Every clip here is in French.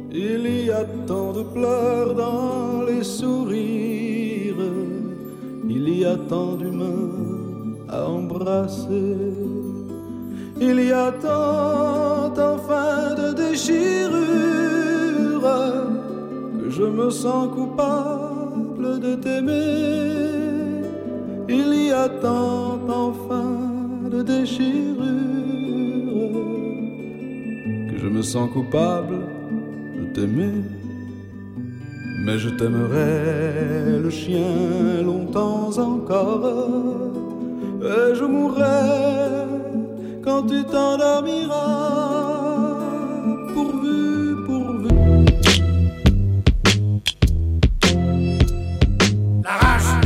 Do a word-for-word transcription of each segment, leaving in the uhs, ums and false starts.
Il y a tant de pleurs dans les sourires, il y a tant d'humains à embrasser, il y a tant enfin de déchirures que je me sens coupable de t'aimer. Il y a tant enfin de déchirures que je me sens coupable de t'aimer. Mais je t'aimerai le chien longtemps encore, et je mourrai quand tu t'endormiras, pourvu, pourvu. La rage,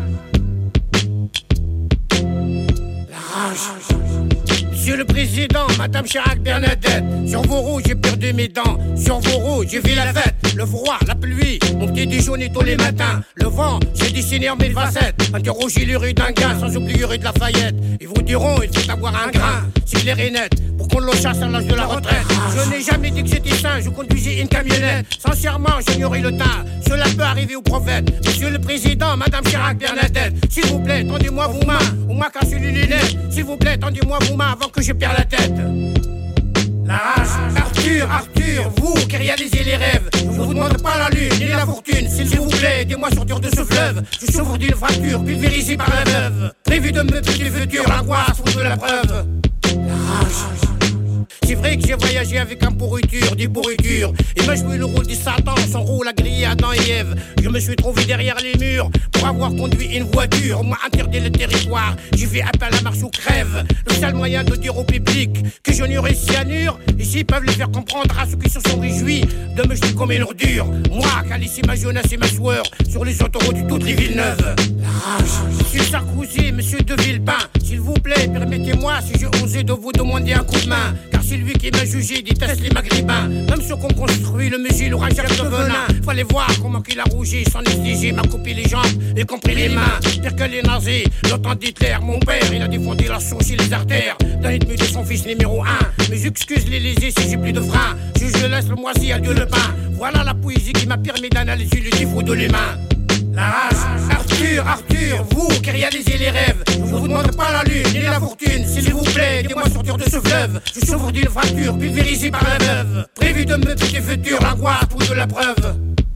la rage. Monsieur le Président, Madame Chirac Bernadette, sur vos roues j'ai perdu mes dents, sur vos roues j'ai vu la fête, le froid, la pluie, mon petit déjeuner tous les matins, le vent, j'ai dessiné en mille facettes, interrogez les rues d'un gars, sans oublier rue de Lafayette. Ils vous diront, il faut avoir un grain, c'est clair et net, pour qu'on le chasse à l'âge de la retraite. Je n'ai jamais dit que j'étais sain, je conduisais une camionnette, sincèrement j'ignorais le temps, cela peut arriver au prophète. Monsieur le Président, Madame Chirac Bernadette, s'il vous plaît, tendez-moi vos mains, ou moi cassez les lunettes, s'il vous plaît, tendez-moi vos mains avant que je perde la tête. La rage, Arthur, Arthur, vous qui réalisez les rêves, je vous demande pas la lune ni la fortune, s'il vous plaît, aidez-moi sortir de ce fleuve. Je souffre d'une fracture pulvérisée par la veuve, prévu de me tuer du futur, l'angoisse ou de la preuve. La rage. C'est vrai que j'ai voyagé avec un pourriture, des pourritures. Il m'a joué le rôle du Satan, son rôle a grillé Adam et Ève. Je me suis trouvé derrière les murs pour avoir conduit une voiture. On m'a interdit le territoire, j'ai fait appel à la marche ou crève. Le seul moyen de dire au public que je n'aurai cyanure, ici peuvent les faire comprendre à ceux qui se sont réjouis de me jeter comme une ordure. Moi qui a laissé ma jeunesse et ma sueur sur les autoroutes de toutes les villes neuves. La rage. Monsieur Sarkozy, monsieur de Villepin, s'il vous plaît, permettez-moi si j'ai osé de vous demander un coup de main. Car c'est lui qui m'a jugé, déteste les maghrébins. Même ceux qu'on construit le musée, l'orangère de venin. Fallait voir comment qu'il a rougi, sans exiger, m'a coupé les jambes, y compris les mains. Pire que les nazis, le temps d'Hitler, mon père, il a défendu la sauce et les artères d'un ethnie de son fils numéro un. Mais excuse l'Élysée si j'ai plus de frein. Je, je laisse le moisi à Dieu le pain. Voilà la poésie qui m'a permis d'analyser le défaut de l'humain. La rage, Arthur, Arthur, vous qui réalisez les rêves, je vous demande pas la lune ni la fortune, s'il vous plaît, aidez-moi sortir de ce fleuve. Je souffre d'une fracture pulvérisée par la veuve, prévu de me tuer du futur, l'angoisse ou de la preuve.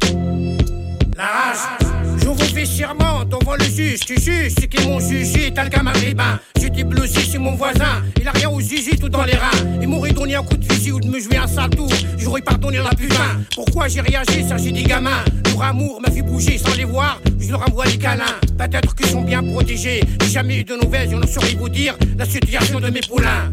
La rage. Je vous fais serment devant le juge, tu juges ceux qui m'ont jugé, tel qu'un maghrébin. J'étais blousé chez mon voisin, il a rien aux zizi tout dans les reins. Il m'aurait donné un coup de fusil ou de me jouer un sale tour, j'aurais pardonné la putain. Pourquoi j'ai réagi, ça j'ai des gamins. Leur amour m'a fait bouger sans les voir, je leur envoie les câlins. Peut-être qu'ils sont bien protégés, j'ai jamais eu de nouvelles, je ne saurais vous dire la situation de mes poulains.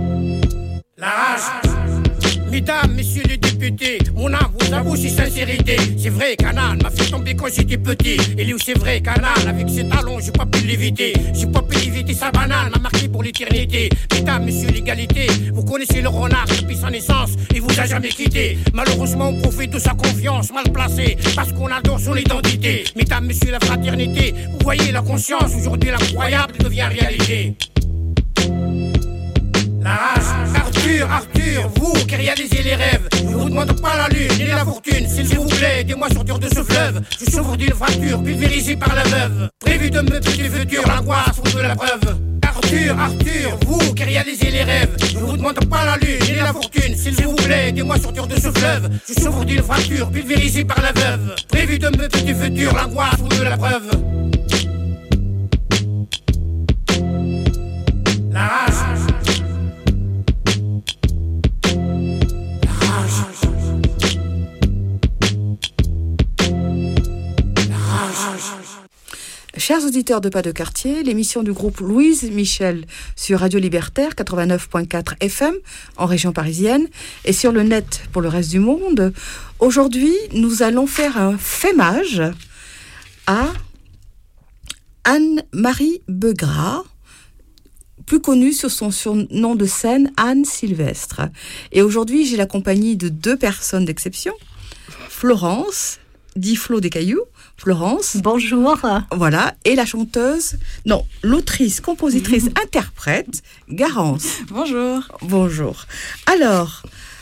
La rage. Mesdames, messieurs les députés, mon âme vous avoue c'est sincérité. C'est vrai qu'un âne m'a fait tomber quand j'étais petit. Et lui c'est vrai qu'un âne avec ses talons j'ai pas pu l'éviter. J'ai pas pu éviter sa banane, m'a marqué pour l'éternité. Mesdames, messieurs l'égalité, vous connaissez le renard depuis sa naissance, il vous a jamais quitté. Malheureusement on profite de sa confiance mal placée, parce qu'on adore son identité. Mesdames, messieurs la fraternité, vous voyez la conscience, aujourd'hui l'incroyable devient réalité. La rage, Arthur, Arthur, vous qui réalisez les rêves, je vous demande pas la lune ni la fortune, s'il vous plaît, aidez-moi sortir de ce fleuve. Je souffre d'une fracture pulvérisée par la veuve, prévu de me tuer du futur, l'angoisse ou de la preuve. Arthur, Arthur, vous qui réalisez les rêves, je vous demande pas la lune ni la fortune, s'il vous plaît, aidez-moi sortir de ce fleuve. Je souffre d'une fracture pulvérisée par la veuve, prévu de me tuer du futur, l'angoisse ou de la preuve. La rage. Chers auditeurs de Pas de Quartier, l'émission du groupe Louise Michel sur Radio Libertaire quatre-vingt-neuf virgule quatre F M en région parisienne et sur le net pour le reste du monde. Aujourd'hui, nous allons faire un fémage à Anne-Marie Begras, plus connue sur son surnom de scène Anne Sylvestre. Et aujourd'hui, j'ai la compagnie de deux personnes d'exception. Florence, dit Flo des Cailloux. Florence. Bonjour. Voilà. Et la chanteuse, non, l'autrice, compositrice, interprète, Garance. Bonjour. Bonjour. Alors,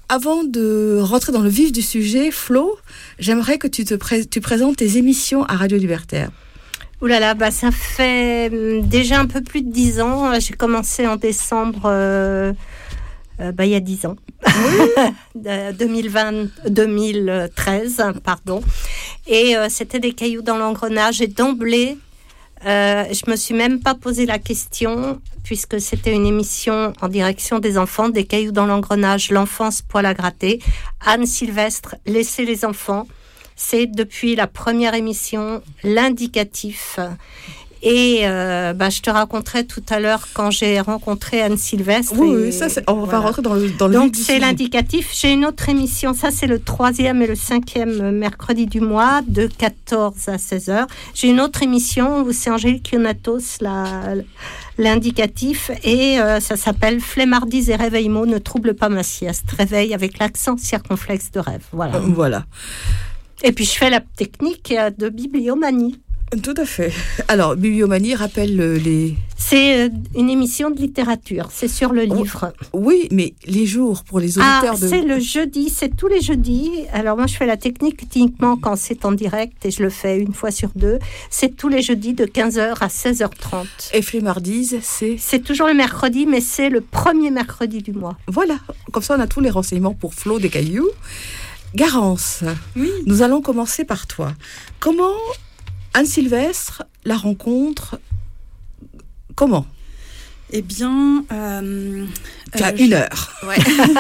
avant de rentrer dans le vif du sujet, Flo, j'aimerais que tu te pré- tu présentes tes émissions à Radio Libertaire. Ouh là là, bah ça fait déjà un peu plus de dix ans. J'ai commencé en décembre, euh, euh, bah il y a dix ans, deux mille vingt, deux mille treize, pardon. Et euh, c'était des cailloux dans l'engrenage. Et d'emblée, euh, je me suis même pas posé la question, puisque c'était une émission en direction des enfants, des cailloux dans l'engrenage, l'enfance poil à gratter. Anne Sylvestre, laissez les enfants. C'est depuis la première émission, l'indicatif. Et euh, bah, je te raconterai tout à l'heure quand j'ai rencontré Anne Sylvestre. Oui, et, oui ça, c'est, on voilà. va rentrer dans le dans le Donc, vif du c'est sujet. l'indicatif. J'ai une autre émission, ça c'est le troisième et le cinquième mercredi du mois, de quatorze à seize heures. J'ai une autre émission où c'est Angélique Ionatos, la, l'indicatif, et euh, ça s'appelle Flemmardise et réveillement ne trouble pas ma sieste. Réveil avec l'accent circonflexe de rêve. Voilà. Euh, voilà. Et puis je fais la technique de bibliomanie. Tout à fait. Alors, Bibliomanie rappelle euh, les... C'est une émission de littérature, c'est sur le livre. Oui, mais les jours pour les Ah, auditeurs de... c'est le jeudi, c'est tous les jeudis. Alors moi, je fais la technique uniquement quand c'est en direct et je le fais une fois sur deux. C'est tous les jeudis de quinze heures à seize heures trente. Et Flemmardise, c'est... C'est toujours le mercredi, mais c'est le premier mercredi du mois. Voilà, comme ça on a tous les renseignements pour Flo des Cailloux. Garance, Oui. nous allons commencer par toi. Comment Anne Sylvestre, la rencontre, comment? Eh bien, euh, Tu as euh, une je- heure. Ouais.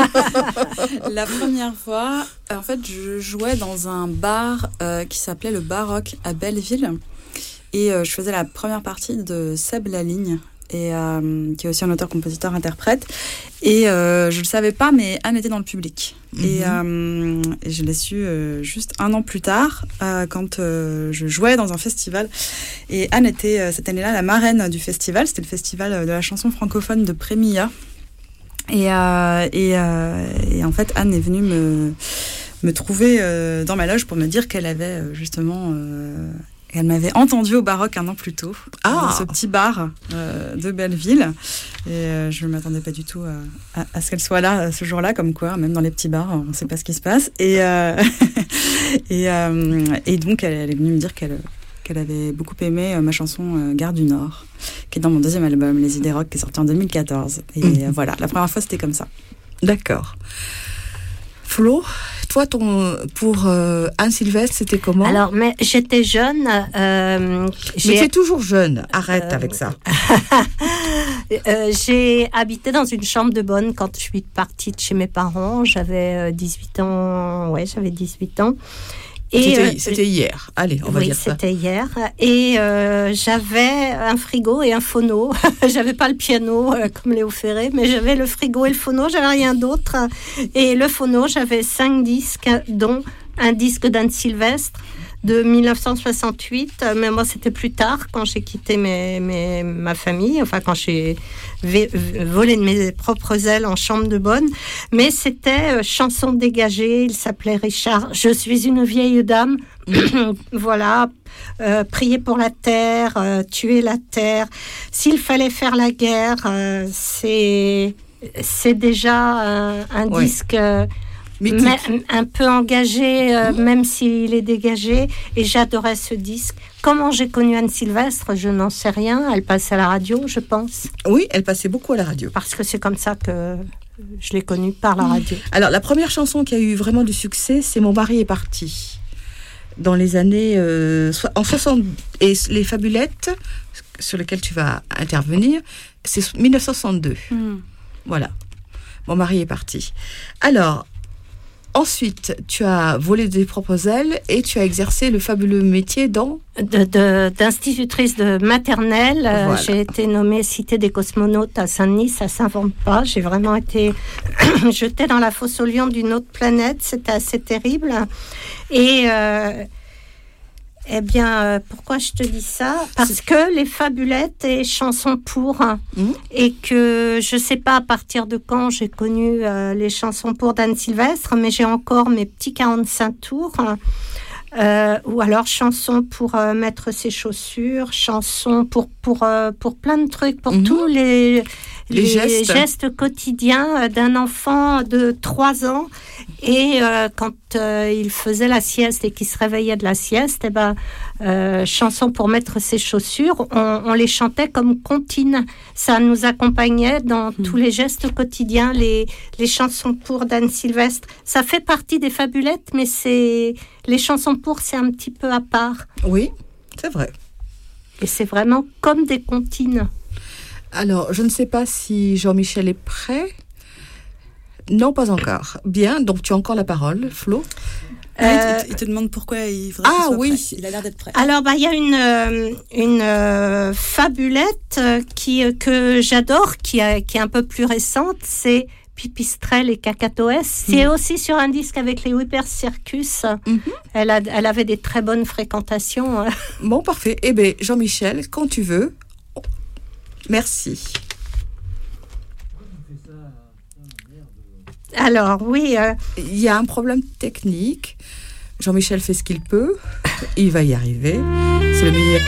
La première fois, en fait, je jouais dans un bar euh, qui s'appelait le Baroque à Belleville. Et euh, je faisais la première partie de Seb Laligne, et, euh, qui est aussi un auteur-compositeur-interprète. Et euh, je ne le savais pas, mais Anne était dans le public. Mhm. Et, euh, et je l'ai su euh, juste un an plus tard, euh, quand euh, je jouais dans un festival. Et Anne était euh, cette année-là la marraine du festival. C'était le festival de la chanson francophone de Prémilla. Et, euh, et, euh, et en fait, Anne est venue me, me trouver euh, dans ma loge pour me dire qu'elle avait euh, justement... Euh, elle m'avait entendue au Baroque un an plus tôt, Ah. dans ce petit bar euh, de Belleville. Et euh, je ne m'attendais pas du tout à, à, à ce qu'elle soit là ce jour-là, comme quoi, même dans les petits bars, on ne sait pas ce qui se passe. Et, euh, et, euh, et donc, elle, elle est venue me dire qu'elle, qu'elle avait beaucoup aimé euh, ma chanson euh, Gare du Nord, qui est dans mon deuxième album, Les Idées Rock, qui est sorti en deux mille quatorze. Et Mhm. euh, voilà, la première fois, c'était comme ça. D'accord. Flo, toi, ton, pour euh, Anne Sylvestre, c'était comment? Alors, mais j'étais jeune. Euh, Mais j'ai, tu es toujours jeune, arrête Euh, avec ça. euh, j'ai habité dans une chambre de bonne quand je suis partie de chez mes parents. J'avais euh, dix-huit ans. Ouais, j'avais dix-huit ans. Et, C'était, euh, c'était hier. Allez, on va oui, dire ça. c'était hier. Et euh, j'avais un frigo et un phono. J'avais pas le piano euh, comme Léo Ferré, mais j'avais le frigo et le phono. J'avais rien d'autre. Et le phono, j'avais cinq disques, dont un disque d'Anne Sylvestre de dix-neuf cent soixante-huit. Mais moi, c'était plus tard, quand j'ai quitté mes, mes, ma famille, enfin quand j'ai vé- volé de mes propres ailes en chambre de bonne. Mais c'était euh, chanson dégagée. Il s'appelait Richard. Je suis une vieille dame. Voilà. Euh, prier pour la terre, euh, tuer la terre. S'il fallait faire la guerre, euh, c'est c'est déjà euh, un Ouais. disque euh, Mythique. mais- un peu engagé, euh, même s'il est dégagé. Et j'adorais ce disque. Comment j'ai connu Anne Sylvestre, je n'en sais rien. Elle passait à la radio, je pense, Oui, elle passait beaucoup à la radio. parce que c'est comme ça que je l'ai connue, par la radio. Alors, la première chanson qui a eu vraiment du succès, c'est Mon mari est parti. Dans les années... euh, so- en soixante... Et les Fabulettes, sur lesquelles tu vas intervenir, c'est dix-neuf cent soixante-deux. Voilà. Mon mari est parti. Alors, ensuite, tu as volé de tes propres ailes et tu as exercé le fabuleux métier dans... De, de- d'institutrice de maternelle. Euh, Voilà. j'ai été nommée Cité des cosmonautes à Saint-Denis, ça s'invente pas. J'ai vraiment été jetée dans la fosse aux lions d'une autre planète. C'était assez terrible. Et euh, eh bien, euh, pourquoi je te dis ça? Parce que les Fabulettes et chansons pour, Mhm. et que je sais pas à partir de quand j'ai connu euh, les chansons pour d'Anne Sylvestre, mais j'ai encore mes petits quarante-cinq tours. Euh, ou alors chansons pour euh, mettre ses chaussures, chansons pour pour euh, pour plein de trucs, pour Mhm. tous les les, les gestes. gestes quotidiens d'un enfant de trois ans. Et euh, quand euh, il faisait la sieste et qu'il se réveillait de la sieste, eh ben, euh, chansons pour mettre ses chaussures, on, on les chantait comme comptines. Ça nous accompagnait dans mmh. tous les gestes quotidiens, les, les chansons pour d'Anne Sylvestre. Ça fait partie des fabulettes, mais c'est, les chansons pour, c'est un petit peu à part. Oui, c'est vrai. Et c'est vraiment comme des comptines. Alors, je ne sais pas si Jean-Michel est prêt. Non, pas encore. Bien, donc tu as encore la parole, Flo. Euh, il, te, il te demande pourquoi il faudrait ah, qu'il soit oui. prêt. Il a l'air d'être prêt. Alors, bah, il y a une, euh, une euh, fabulette qui, euh, que j'adore, qui, a, qui est un peu plus récente, c'est Pipistrelle et Cacatoès. C'est mmh. aussi sur un disque avec les Whippers Circus. Mmh. Elle, a, elle avait des très bonnes fréquentations. Bon, parfait. Eh bien, Jean-Michel, quand tu veux. Merci. Alors, oui. Euh... Il y a un problème technique. Jean-Michel fait ce qu'il peut. Il va y arriver. C'est le meilleur.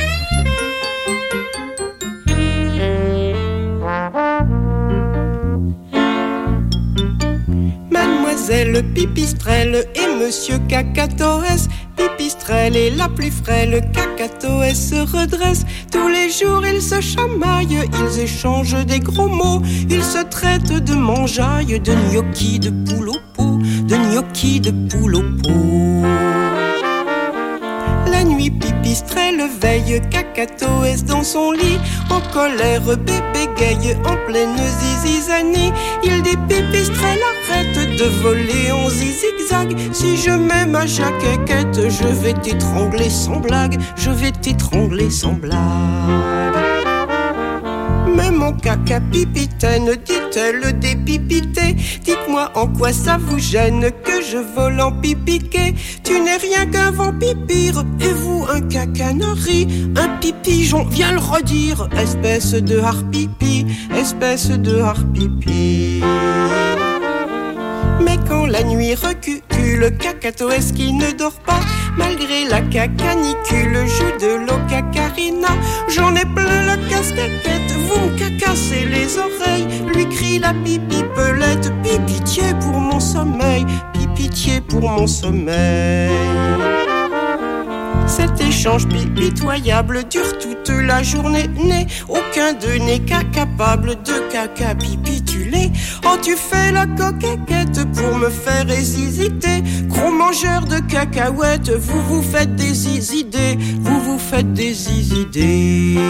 Mademoiselle Pipistrelle et Monsieur Cacatoès. Pipistrelle est la plus frêle, Cacatoès se redresse. Tous les jours ils se chamaillent, ils échangent des gros mots. Ils se traitent de mangeaille, de gnocchi, de poule au pot, de gnocchi, de poule au pot. La nuit Pipistrelle veille, Cacatoès dans son lit. En colère, bébé gaye, en pleine zizizanie. Il dit Pipistrelle, arrête de voler en zigzag. Si je mets ma jaquette, je vais t'étrangler sans blague. Je vais t'étrangler sans blague. Mais mon caca pipitaine, dit-elle dépipité. Dites-moi en quoi ça vous gêne que je vole en pipiqué. Tu n'es rien qu'un vent pipire, et vous un cacanari. Un pipigeon, viens le redire, espèce de harpipi, espèce de harpipi. Mais quand la nuit recule, Cacatoès qui ne dort pas, malgré la cacanicule, joue de l'eau cacarina. J'en ai plein la casquette, vous me cacassez les oreilles. Lui crie la pipipelette, pitié pour mon sommeil, pitié pour mon sommeil. Cet échange pitoyable dure toute la journée. N'est aucun d'eux n'est qu'à capable de caca pipituler. Oh, tu fais la coquette pour me faire hésiter. Gros mangeur de cacahuètes, vous vous faites des idées, vous vous faites des idées.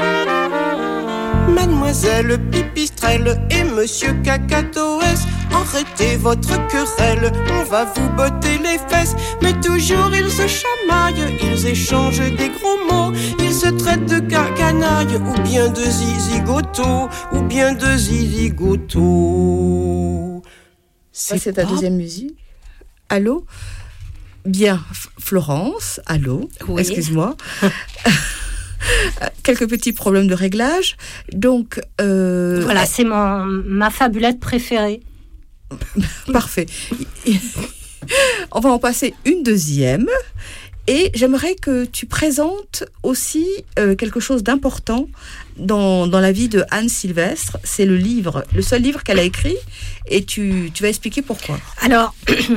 Mademoiselle Pipistrelle et Monsieur Cacatoès, arrêtez votre querelle, on va vous botter les fesses. Mais toujours ils se chamaillent, ils échangent des gros mots. Ils se traitent de cacanaille, ou bien de zizigoto, ou bien de zizigoto. C'est, c'est ta deuxième musique. Allô ? Bien, F- Florence, allô ? Oui. Excuse-moi. Quelques petits problèmes de réglage. Donc, euh... voilà, c'est mon, ma fabulette préférée. Parfait. On va en passer une deuxième. Et j'aimerais que tu présentes aussi euh, quelque chose d'important dans, dans la vie de Anne Sylvestre. C'est le livre, le seul livre qu'elle a écrit. Et tu, tu vas expliquer pourquoi. Alors...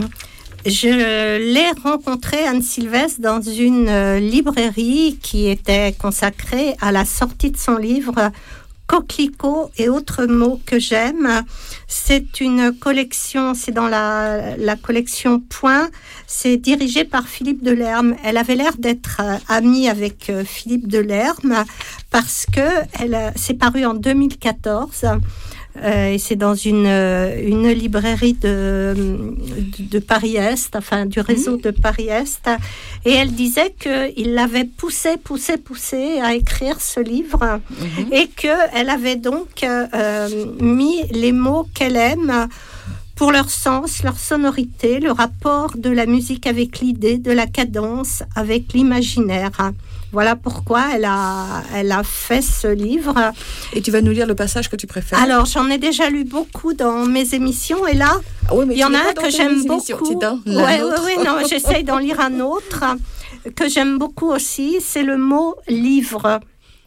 Je l'ai rencontrée, Anne Sylvestre, dans une euh, librairie qui était consacrée à la sortie de son livre « Coquelicots et autres mots que j'aime ». C'est une collection, c'est dans la, la collection Point, c'est dirigé par Philippe Delerme. Elle avait l'air d'être euh, amie avec euh, Philippe Delerme parce que elle, c'est paru en deux mille quatorze. Euh, et c'est dans une, une librairie de, de, de Paris-Est, enfin du réseau mmh. de Paris-Est. Et elle disait qu'il l'avait poussé, poussé, poussé à écrire ce livre mmh. et qu'elle avait donc euh, mis les mots qu'elle aime pour leur sens, leur sonorité, le rapport de la musique avec l'idée, de la cadence avec l'imaginaire. Voilà pourquoi elle a, elle a fait ce livre. Et tu vas nous lire le passage que tu préfères. Alors, j'en ai déjà lu beaucoup dans mes émissions. Et là, ah oui, il y en a un que j'aime beaucoup. Oui, oui, oui, non, j'essaye d'en lire un autre que j'aime beaucoup aussi. C'est le mot « livre ».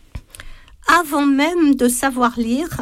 Avant même de savoir lire,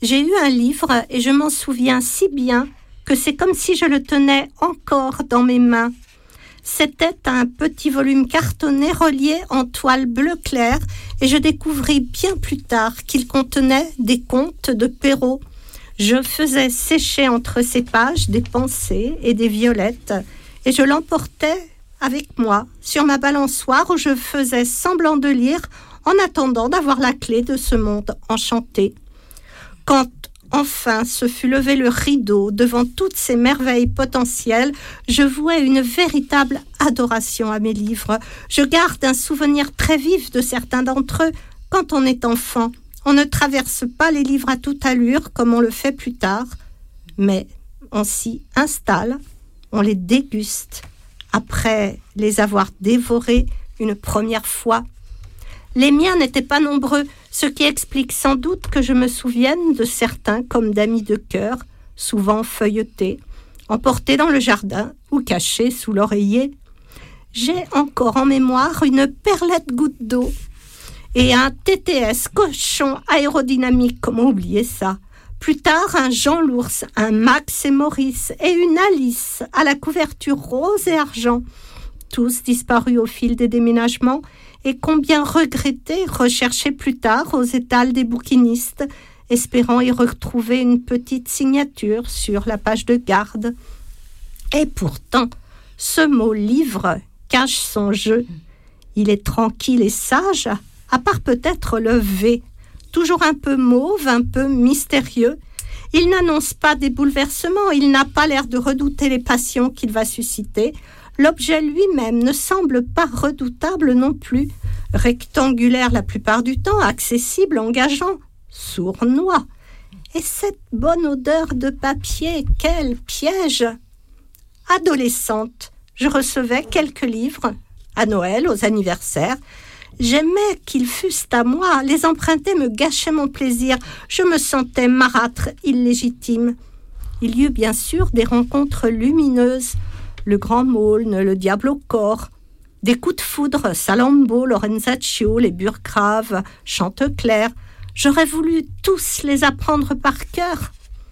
J'ai eu un livre et je m'en souviens si bien que c'est comme si je le tenais encore dans mes mains. C'était un petit volume cartonné relié en toile bleu clair et je découvris bien plus tard qu'il contenait des contes de Perrault. Je faisais sécher entre ces pages des pensées et des violettes et je l'emportais avec moi sur ma balançoire où je faisais semblant de lire en attendant d'avoir la clé de ce monde enchanté. Quand enfin se fut levé le rideau devant toutes ces merveilles potentielles, je vouais une véritable adoration à mes livres. Je garde un souvenir très vif de certains d'entre eux. Quand on est enfant, on ne traverse pas les livres à toute allure comme on le fait plus tard, mais on s'y installe, on les déguste, après les avoir dévorés une première fois. Les miens n'étaient pas nombreux, ce qui explique sans doute que je me souvienne de certains comme d'amis de cœur, souvent feuilletés, emportés dans le jardin ou cachés sous l'oreiller. J'ai encore en mémoire une perlette goutte d'eau et un T T S cochon aérodynamique, comment oublier ça. Plus tard, un Jean l'ours, un Max et Maurice et une Alice à la couverture rose et argent. Tous disparus au fil des déménagements et combien regrettés, recherchés plus tard aux étals des bouquinistes, espérant y retrouver une petite signature sur la page de garde. Et pourtant, ce mot « livre » cache son jeu. Il est tranquille et sage, à part peut-être le « V », toujours un peu mauve, un peu mystérieux. Il n'annonce pas des bouleversements, il n'a pas l'air de redouter les passions qu'il va susciter. L'objet lui-même ne semble pas redoutable non plus. Rectangulaire la plupart du temps, accessible, engageant, sournois. Et cette bonne odeur de papier, quel piège! Adolescente, je recevais quelques livres, à Noël, aux anniversaires. J'aimais qu'ils fussent à moi, les emprunter me gâchait mon plaisir, je me sentais marâtre, illégitime. Il y eut bien sûr des rencontres lumineuses, le Grand Maulne, le Diable au corps, des coups de foudre, Salammbô, Lorenzaccio, les Burgraves, Chanteclair. J'aurais voulu tous les apprendre par cœur.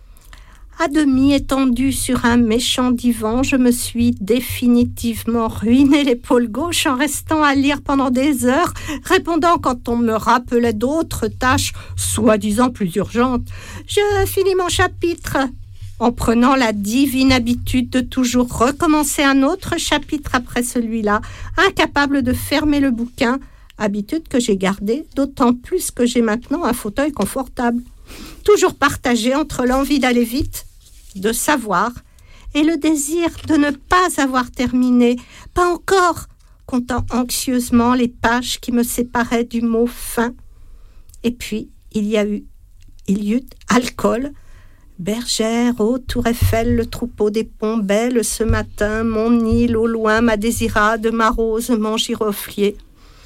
À demi étendue sur un méchant divan, je me suis définitivement ruiné l'épaule gauche en restant à lire pendant des heures, répondant quand on me rappelait d'autres tâches, soi-disant plus urgentes. Je finis mon chapitre, en prenant la divine habitude de toujours recommencer un autre chapitre après celui-là, incapable de fermer le bouquin, habitude que j'ai gardée, d'autant plus que j'ai maintenant un fauteuil confortable. Toujours partagé entre l'envie d'aller vite, de savoir, et le désir de ne pas avoir terminé, pas encore, comptant anxieusement les pages qui me séparaient du mot fin. Et puis, il y a eu, il y eut alcool, bergère, ô tour Eiffel, le troupeau des ponts, belle ce matin, mon île au loin, ma désirade, ma rose, mon giroflier.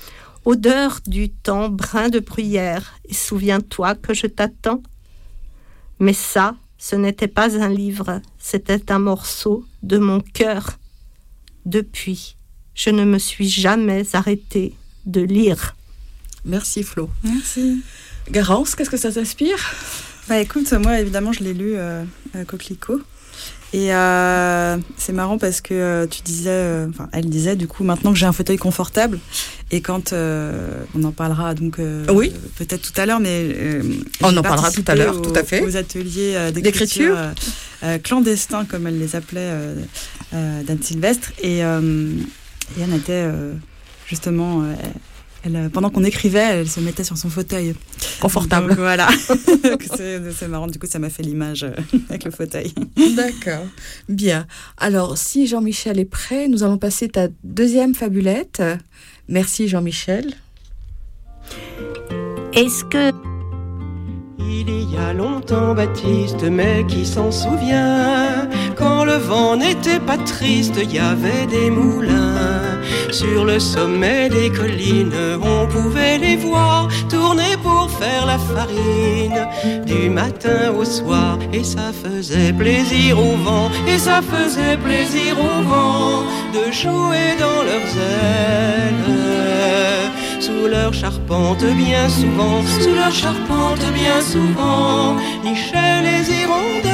Odeur du temps, brin de bruyère, et souviens-toi que je t'attends. Mais ça, ce n'était pas un livre, c'était un morceau de mon cœur. Depuis, je ne me suis jamais arrêtée de lire. Merci Flo. Merci. Garance, qu'est-ce que ça t'inspire ? Bah écoute, moi évidemment je l'ai lu, euh, euh, Coquelicot. Et euh, c'est marrant parce que euh, tu disais, enfin euh, elle disait du coup maintenant que j'ai un fauteuil confortable et quand euh, on en parlera donc euh, oui. euh, peut-être tout à l'heure, mais euh, on en parlera tout à l'heure, aux, tout à fait. Aux ateliers euh, d'écriture, d'écriture euh, euh, clandestins comme elle les appelait euh, euh, d'Anne Sylvestre et, euh, et Anne était euh, justement euh, Elle, pendant qu'on écrivait, elle se mettait sur son fauteuil. Confortable. Donc, voilà. c'est, c'est marrant, du coup, ça m'a fait l'image avec le fauteuil. D'accord. Bien. Alors, si Jean-Michel est prêt, nous allons passer ta deuxième fabulette. Merci Jean-Michel. Est-ce que... Il y a longtemps, Baptiste, mais qui s'en souvient, quand le vent n'était pas triste, il y avait des moulins. Sur le sommet des collines, on pouvait les voir tourner pour faire la farine, du matin au soir. Et ça faisait plaisir au vent, et ça faisait plaisir au vent, de jouer dans leurs ailes sous leur charpente bien souvent, sous leur charpente bien souvent, nichaient les hirondelles.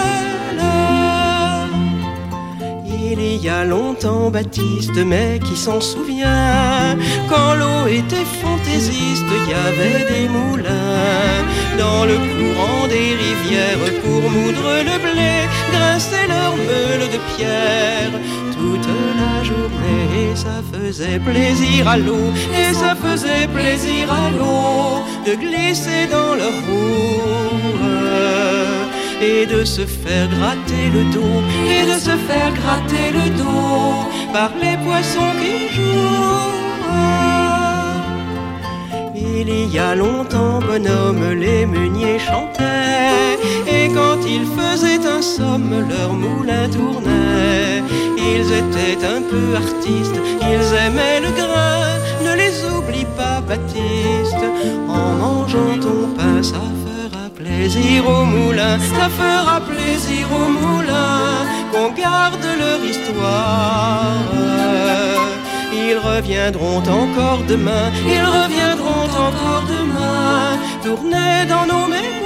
Il y a longtemps Baptiste, mais qui s'en souvient, quand l'eau était fantaisiste, il y avait des moulins dans le courant des rivières pour moudre le blé, grinçaient leurs meules de pierre toute la journée, et ça faisait plaisir à l'eau, et ça faisait plaisir à l'eau de glisser dans leur roue et de se faire gratter le dos, et de se faire gratter le dos par les poissons qui jouent. Il y a longtemps, bonhomme, les meuniers chantaient, et quand ils faisaient un somme, leur moulin tournait. Ils étaient un peu artistes, ils aimaient le grain, ne les oublie pas, Baptiste, en mangeant ton pain, ça fera plaisir au moulin, ça fera plaisir au moulin, qu'on garde leur histoire. Ils reviendront encore demain, ils reviendront encore demain, tourner dans nos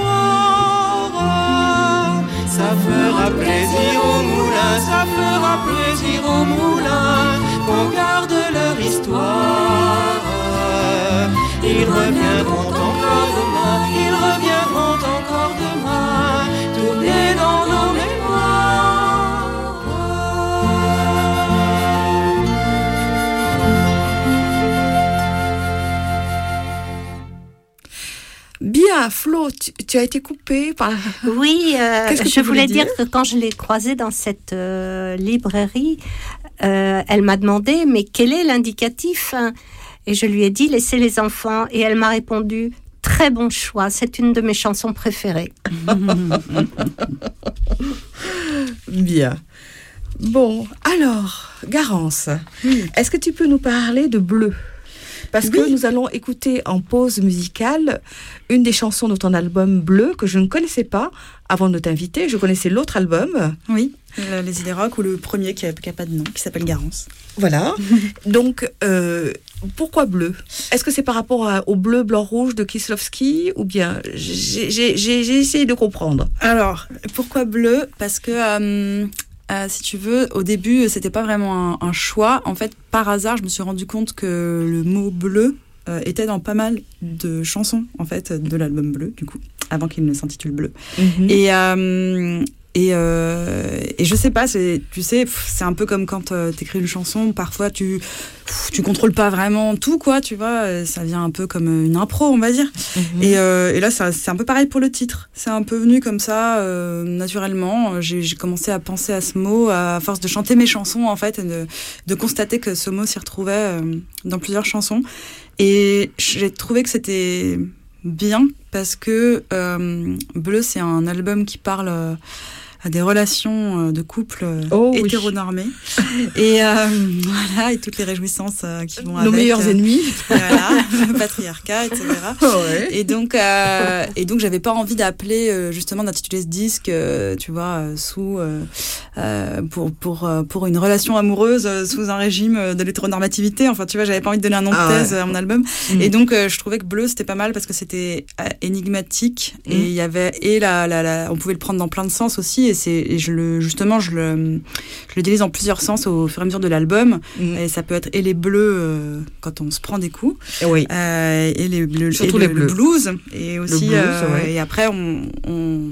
mémoires. Ça fera plaisir au moulin, ça fera plaisir au moulin, qu'on garde leur histoire. Ils reviendront encore demain, ils reviendront encore demain, tourner dans nos mémoires. Bien, Flo, tu, tu as été coupée par... Oui, euh, Qu'est-ce que je tu voulais voulais dire dire que quand je l'ai croisée dans cette euh, librairie, euh, elle m'a demandé, mais quel est l'indicatif, hein? Et je lui ai dit, laissez les enfants. Et elle m'a répondu, très bon choix, c'est une de mes chansons préférées. Bien. Bon, alors, Garance, oui. Est-ce que tu peux nous parler de Bleu ? Parce oui. que nous allons écouter en pause musicale une des chansons de ton album Bleu que je ne connaissais pas avant de t'inviter. Je connaissais l'autre album. Oui, euh, Les Idées Rock, ou le premier qui n'a pas de nom, qui s'appelle Garance. Voilà. Donc, euh, pourquoi Bleu ? Est-ce que c'est par rapport à, au bleu, blanc, rouge de Kieslowski, ou bien j'ai, j'ai, j'ai, j'ai essayé de comprendre. Alors, pourquoi Bleu ? Parce que... Euh Euh, si tu veux, au début, c'était pas vraiment un, un choix. En fait, par hasard, je me suis rendu compte que le mot bleu euh, était dans pas mal de chansons, en fait, de l'album Bleu, du coup, avant qu'il ne s'intitule Bleu. Mm-hmm. Et, euh, et, euh, et je sais pas, c'est, tu sais, c'est un peu comme quand euh, t'écris une chanson, parfois tu, tu contrôles pas vraiment tout, quoi, tu vois, ça vient un peu comme une impro, on va dire. Mm-hmm. Et, euh, et là, ça, c'est un peu pareil pour le titre. C'est un peu venu comme ça, euh, naturellement. J'ai, j'ai commencé à penser à ce mot à force de chanter mes chansons, en fait, et de, de constater que ce mot s'y retrouvait euh, dans plusieurs chansons. Et j'ai trouvé que c'était bien parce que euh, Bleu, c'est un album qui parle euh, à des relations de couple oh, hétéronormées. Oui. Et euh, voilà, et toutes les réjouissances euh, qui vont Nos avec. Nos meilleurs euh, ennemis. Voilà, le patriarcat, et cetera. Oh, ouais. Et donc, euh, et donc, j'avais pas envie d'appeler, euh, justement, d'intituler ce disque, euh, tu vois, euh, sous, euh, euh, pour, pour, euh, pour une relation amoureuse euh, sous un régime de l'hétéronormativité. Enfin, tu vois, j'avais pas envie de donner un nom de thèse ah, ouais. à mon album. Mmh. Et donc, euh, je trouvais que Bleu, c'était pas mal parce que c'était euh, énigmatique mmh. et il y avait, et la, la, la, on pouvait le prendre dans plein de sens aussi. Et, c'est, et je le, justement, je le, je le délise en plusieurs sens au fur et à mesure de l'album. Mmh. Et ça peut être et les bleus euh, quand on se prend des coups. Oui. Euh, et les bleus, surtout et les le, bleus. Le blues. Et aussi, le blues, euh, ouais. et après, on, on,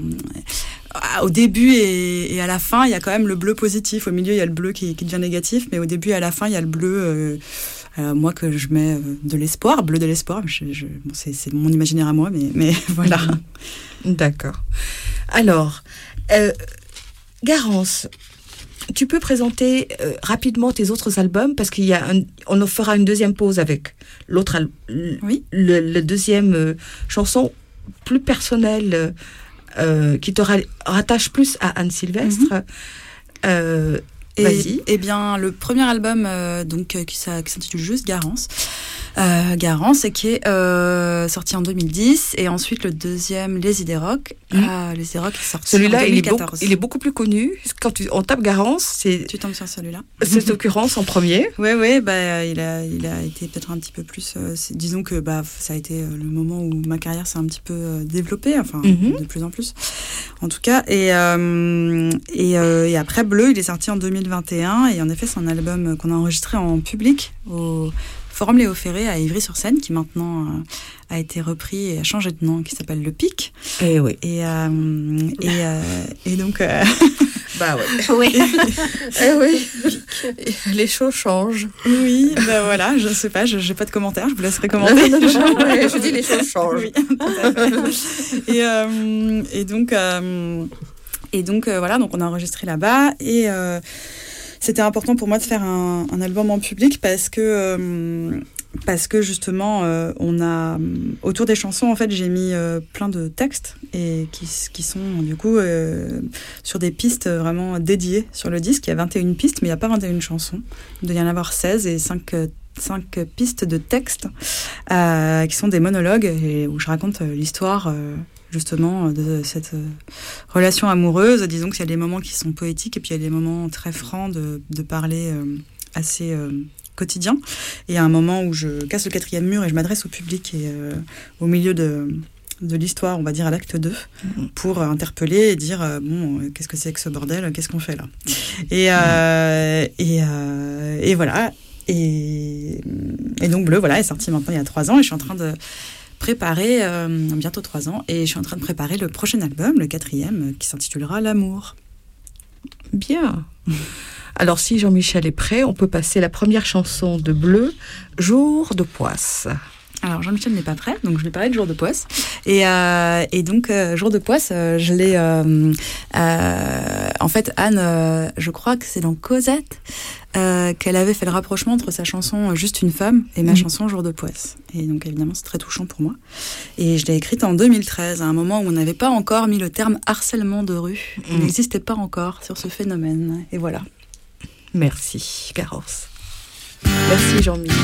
au début et, et à la fin, il y a quand même le bleu positif. Au milieu, il y a le bleu qui, qui devient négatif. Mais au début et à la fin, il y a le bleu, euh, euh, moi, que je mets de l'espoir, bleu de l'espoir. Je, je, bon, c'est, c'est mon imaginaire à moi, mais, mais voilà. D'accord. Alors, euh, Garance, tu peux présenter euh, rapidement tes autres albums parce qu'il y a un, on fera une deuxième pause avec l'autre al- oui. le, le deuxième euh, chanson plus personnelle euh, qui te ra- rattache plus à Anne Sylvestre. Mm-hmm. Euh, et, vas-y. Eh bien, le premier album euh, donc qui, ça, qui s'intitule juste Garance. Euh, Garance, et qui est euh, sorti en deux mille dix, et ensuite le deuxième, Les Idées Rock. Mmh. Euh, Les Idées Rock est sorti celui-là, en deux mille quatorze. Il est, beaucoup, il est beaucoup plus connu. Quand tu, on tape Garance, c'est... Tu tombes sur celui-là. Cette occurrence en premier. Oui, oui, bah, il, a, il a été peut-être un petit peu plus... Euh, disons que bah, ça a été euh, le moment où ma carrière s'est un petit peu euh, développée, enfin, mmh. de plus en plus, en tout cas. Et, euh, et, euh, et après, Bleu, il est sorti en deux mille vingt et un, et en effet, c'est un album qu'on a enregistré en public au Forum Léo Ferré à Ivry-sur-Seine, qui maintenant euh, a été repris et a changé de nom, qui s'appelle Le Pic. Et oui. Et, euh, et, euh, et donc... Euh... Bah ouais. Oui. Eh oui. Les choses changent. Oui, ben voilà, je sais pas, je n'ai pas de commentaires, je vous laisserai commenter. Non, non, non, ouais, je dis les choses changent. Oui, tout à fait. Et, euh, et donc, euh, et donc euh, voilà, donc on a enregistré là-bas, et euh, c'était important pour moi de faire un, un album en public parce que... Euh, Parce que justement, euh, on a autour des chansons, en fait, j'ai mis euh, plein de textes et qui, qui sont du coup euh, sur des pistes vraiment dédiées sur le disque. Il y a vingt et une pistes, mais il n'y a pas vingt et une chansons. Il doit y en avoir seize et cinq, cinq pistes de textes euh, qui sont des monologues et où je raconte l'histoire euh, justement de cette euh, relation amoureuse. Disons qu'il y a des moments qui sont poétiques et puis il y a des moments très francs de, de parler euh, assez... Euh, quotidien, et à un moment où je casse le quatrième mur et je m'adresse au public et euh, au milieu de, de l'histoire, on va dire à l'acte deux, mmh. pour euh, interpeller et dire euh, bon, euh, qu'est-ce que c'est que ce bordel, qu'est-ce qu'on fait là, et, euh, et, euh, et voilà, et, et donc Bleu voilà, est sorti maintenant il y a trois ans, et je suis en train de préparer, euh, bientôt trois ans, et je suis en train de préparer le prochain album, le quatrième, qui s'intitulera L'amour. Bien. Alors, si Jean-Michel est prêt, on peut passer la première chanson de Bleu, Jour de Poisse. Alors, Jean-Michel n'est pas prêt, donc je vais parler de Jour de Poisse. Et, euh, et donc, euh, Jour de Poisse, euh, je l'ai... Euh, euh, en fait, Anne, euh, je crois que c'est dans Cosette, euh, qu'elle avait fait le rapprochement entre sa chanson Juste une femme et ma mmh. chanson Jour de Poisse. Et donc, évidemment, c'est très touchant pour moi. Et je l'ai écrite en deux mille treize, à un moment où on n'avait pas encore mis le terme harcèlement de rue. Mmh. Il n'existait pas encore sur ce phénomène. Et voilà. Merci, Garance. Merci, Jean-Michel.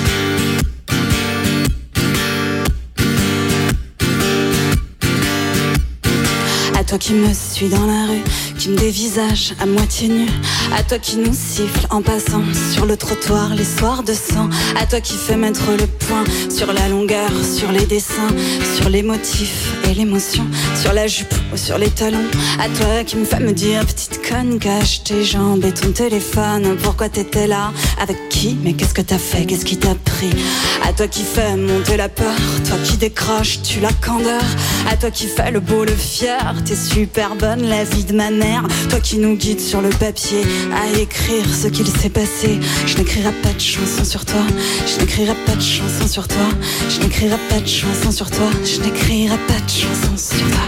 À toi qui me suis dans la rue, qui me dévisage à moitié nu, à toi qui nous siffle en passant sur le trottoir les soirs de sang, à toi qui fais mettre le point sur la longueur, sur les dessins, sur les motifs et l'émotion, sur la jupe ou sur les talons, à toi qui me fait me dire petite conne, cache tes jambes et ton téléphone, pourquoi t'étais là, avec qui, mais qu'est-ce que t'as fait, qu'est-ce qui t'a pris, à toi qui fais monter la peur, toi qui décroches, tu la candeur, à toi qui fais le beau, le fier, t'es super bonne la vie de ma mère, toi qui nous guide sur le papier à écrire ce qu'il s'est passé. Je n'écrirai pas de chanson sur toi, je n'écrirai pas de chanson sur toi, je n'écrirai pas de chanson sur toi, je n'écrirai pas de chanson sur toi.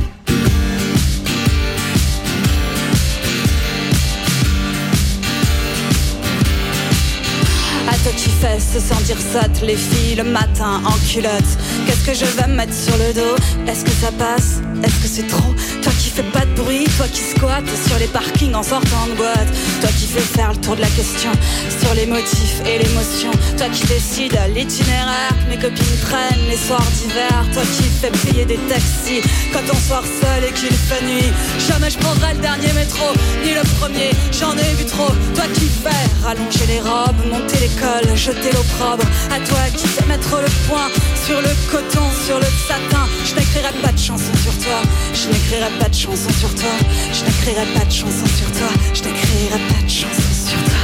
À toi qui fais se sentir sotte les filles le matin en culotte, qu'est-ce que je vais me mettre sur le dos, est-ce que ça passe, est-ce que c'est trop, toi qui fais pas de bruit, toi qui squatte sur les parkings en sortant de boîte, toi qui fais faire le tour de la question sur les motifs et l'émotion, toi qui décide l'itinéraire que mes copines prennent les soirs d'hiver, toi qui fais payer des taxis quand on sort seul et qu'il fait nuit, jamais je prendrai le dernier métro ni le premier, j'en ai vu trop, toi qui fais rallonger les robes, monter l'école, jeter l'opprobre, à toi qui fais mettre le point sur le coton, sur le satin, je n'écrirai pas de chanson sur toi, je n'écrirai pas de chanson sur toi, je n'écrirai pas de chanson sur toi, je n'écrirai pas de chanson sur toi.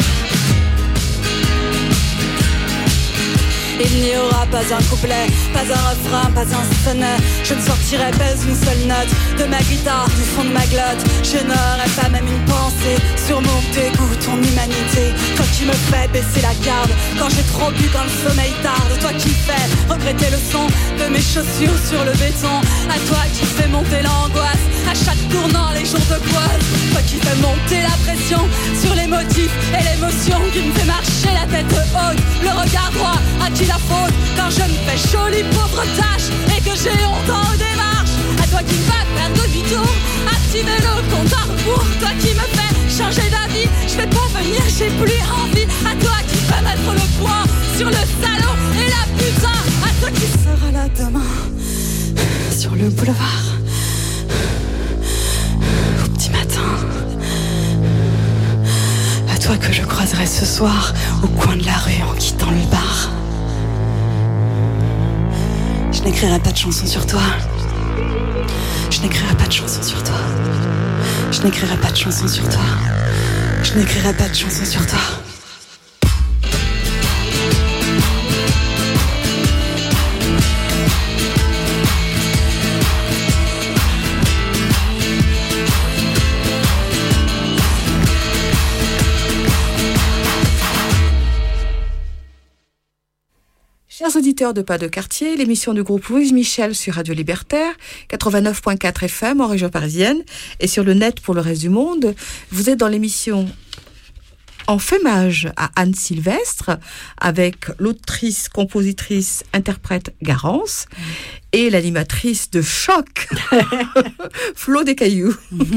Il n'y aura pas un couplet, pas un refrain, pas un sonnet. Je ne sortirai pas une seule note de ma guitare, du fond de ma glotte. Je n'aurai pas même une pensée sur mon dégoût, ton humanité. Toi qui me fais baisser la garde quand j'ai trop bu, quand le sommeil tarde. Toi qui fais regretter le son de mes chaussures sur le béton. À toi qui fais monter l'angoisse à chaque tournant les jours de poisse. Toi qui fais monter la pression sur les motifs et l'émotion, qui me fait marcher la tête haute, le regard droit. À qui la faute quand je me fais jolie pauvre tâche et que j'ai honte en démarche. À toi qui me fais faire demi-tour, activer le compte à rebours. Toi qui me fais changer d'avis, je vais pas venir, j'ai plus envie. À toi qui fais mettre le point sur le salaud et la le boulevard. Au petit matin. À toi que je croiserai ce soir au coin de la rue en quittant le bar. Je n'écrirai pas de chanson sur toi. Je n'écrirai pas de chanson sur toi. Je n'écrirai pas de chanson sur toi. Je n'écrirai pas de chanson sur toi. Chers auditeurs de Pas de quartier, l'émission du groupe Louise Michel sur Radio Libertaire, quatre-vingt-neuf point quatre F M en région parisienne et sur le net pour le reste du monde. Vous êtes dans l'émission En fémage à Anne Sylvestre avec l'autrice, compositrice, interprète Garance et l'animatrice de choc, Flo Descailloux.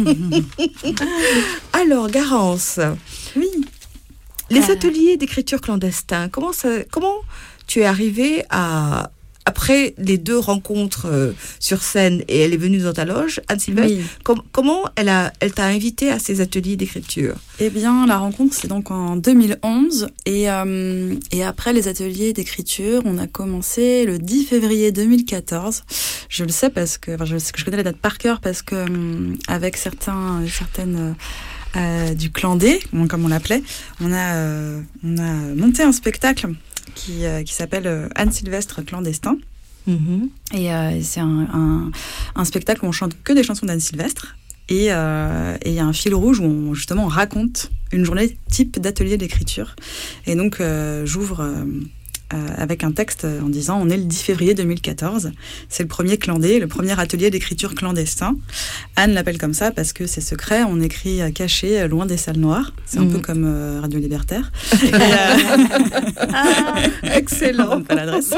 Alors, Garance, oui. Les euh... ateliers d'écriture clandestin, comment ça, comment tu es arrivée à, après les deux rencontres euh, sur scène et elle est venue dans ta loge, Anne Sylvestre, oui. com- comment elle, a, elle t'a invitée à ces ateliers d'écriture ? Eh bien, la rencontre, c'est donc en deux mille onze et, euh, et après les ateliers d'écriture, on a commencé le dix février deux mille quatorze. Je le sais parce que, enfin, je, je connais la date par cœur parce que euh, avec certains, certaines... Euh, du clan D, comme on l'appelait, on a, euh, on a monté un spectacle qui, euh, qui s'appelle euh, Anne Sylvestre clandestin. Mm-hmm. Et euh, c'est un, un, un spectacle où on chante que des chansons d'Anne Sylvestre. Et il euh, y a un fil rouge où on, justement, on raconte une journée type d'atelier d'écriture. Et donc, euh, j'ouvre... Euh, Euh, avec un texte en disant on est le dix février deux mille quatorze, c'est le premier clandé, le premier atelier d'écriture clandestin. Anne l'appelle comme ça parce que c'est secret, on écrit caché, loin des salles noires. C'est un mmh. peu comme euh, Radio Libertaire. Et, euh... ah, excellent. Pas l'adresse.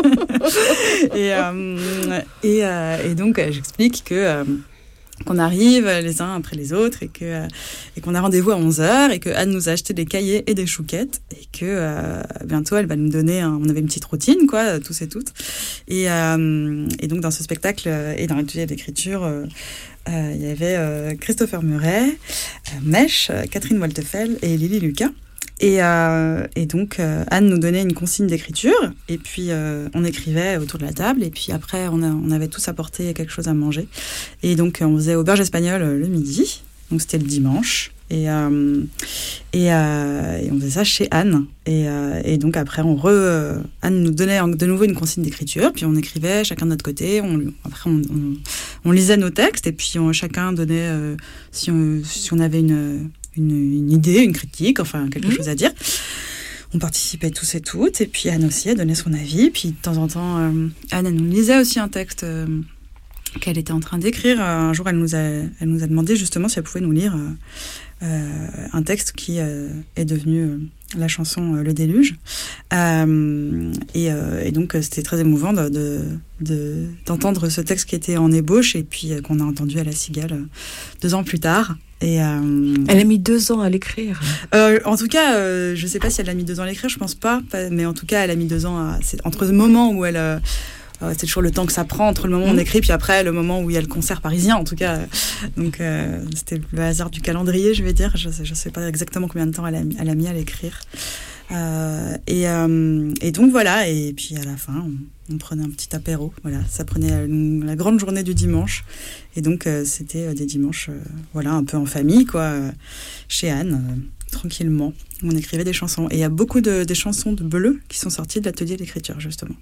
et, euh, et, euh, et donc j'explique que euh, qu'on arrive les uns après les autres et que euh, et qu'on a rendez-vous à onze heures et que Anne nous a acheté des cahiers et des chouquettes et que euh, bientôt elle va nous donner un, on avait une petite routine quoi, tous et toutes et euh, et donc dans ce spectacle et dans l'atelier d'écriture euh, euh, il y avait euh, Christopher Murray, euh, Mèche, Catherine Waltefel et Lily Lucas. Et, euh, et donc, euh, Anne nous donnait une consigne d'écriture, et puis euh, on écrivait autour de la table, et puis après, on, a, on avait tous apporté quelque chose à manger. Et donc, on faisait auberge espagnole le midi, donc c'était le dimanche, et, euh, et, euh, et on faisait ça chez Anne. Et, euh, et donc, après, on re, euh, Anne nous donnait de nouveau une consigne d'écriture, puis on écrivait chacun de notre côté, on, après, on, on, on lisait nos textes, et puis on, chacun donnait, euh, si, on, si on avait une... Une, une idée, une critique, enfin quelque mmh. chose à dire. On participait tous et toutes, et puis Anne aussi a donné son avis, puis de temps en temps, euh, Anne elle nous lisait aussi un texte euh, qu'elle était en train d'écrire. Un jour, elle nous a, elle nous a demandé justement si elle pouvait nous lire euh, euh, un texte qui euh, est devenu euh, la chanson euh, Le Déluge. Euh, et, euh, et donc, c'était très émouvant de, de, de, d'entendre ce texte qui était en ébauche, et puis euh, qu'on a entendu à La Cigale euh, deux ans plus tard. Et euh... Elle a mis deux ans à l'écrire. Euh, en tout cas, euh, je ne sais pas si elle a mis deux ans à l'écrire, je ne pense pas. Mais en tout cas, elle a mis deux ans à... C'est entre le moment où elle... Euh, c'est toujours le temps que ça prend, entre le moment où on écrit, puis après, le moment où il y a le concert parisien, en tout cas. Donc, euh, c'était le hasard du calendrier, je vais dire. Je ne sais pas exactement combien de temps elle a, elle a mis à l'écrire. Euh, et, euh, et donc, voilà. Et puis, à la fin... On... On prenait un petit apéro, voilà, ça prenait une, la grande journée du dimanche, et donc euh, c'était euh, des dimanches, euh, voilà, un peu en famille, quoi, euh, chez Anne, euh, tranquillement. On écrivait des chansons, et il y a beaucoup de des chansons de Bleu qui sont sorties de l'atelier d'écriture justement.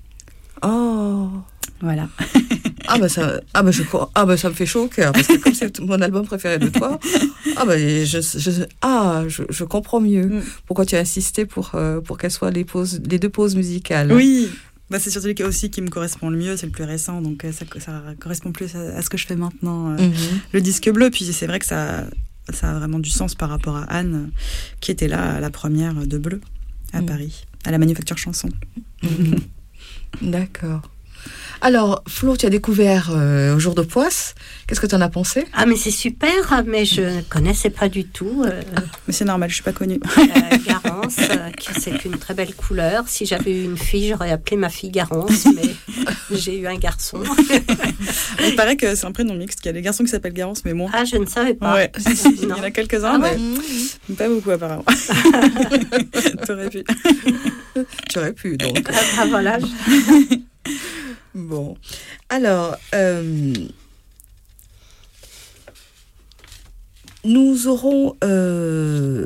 Oh, voilà. ah bah ça, ah bah je, ah bah ça me fait chaud au cœur parce que comme c'est mon album préféré de toi, ah bah je, je, ah je, je comprends mieux mm. pourquoi tu as insisté pour euh, pour qu'elles soient les pauses, les deux pauses musicales. Oui. Bah, c'est surtout celui aussi qui me correspond le mieux, c'est le plus récent, donc ça, ça correspond plus à, à ce que je fais maintenant, euh, mm-hmm. le disque bleu. Puis c'est vrai que ça, ça a vraiment du sens par rapport à Anne, qui était là à la première de Bleu, à mm. Paris, à la Manufacture Chanson. Mm-hmm. D'accord. Alors, Flo, tu as découvert euh, Au jour de Poisse. Qu'est-ce que tu en as pensé? Ah, mais c'est super, mais je ne connaissais pas du tout. Euh, mais c'est normal, je ne suis pas connue. euh, Garance, euh, c'est une très belle couleur. Si j'avais eu une fille, j'aurais appelé ma fille Garance, mais j'ai eu un garçon. Il paraît que c'est un prénom mixte, qu'il y a des garçons qui s'appellent Garance, mais bon. Ah, je ne savais pas. Ouais. Il y en a quelques-uns, ah, mais ouais. Pas beaucoup apparemment. T'aurais pu. Tu aurais pu, donc. Ah, ah voilà. Bon. Alors, euh, nous aurons euh,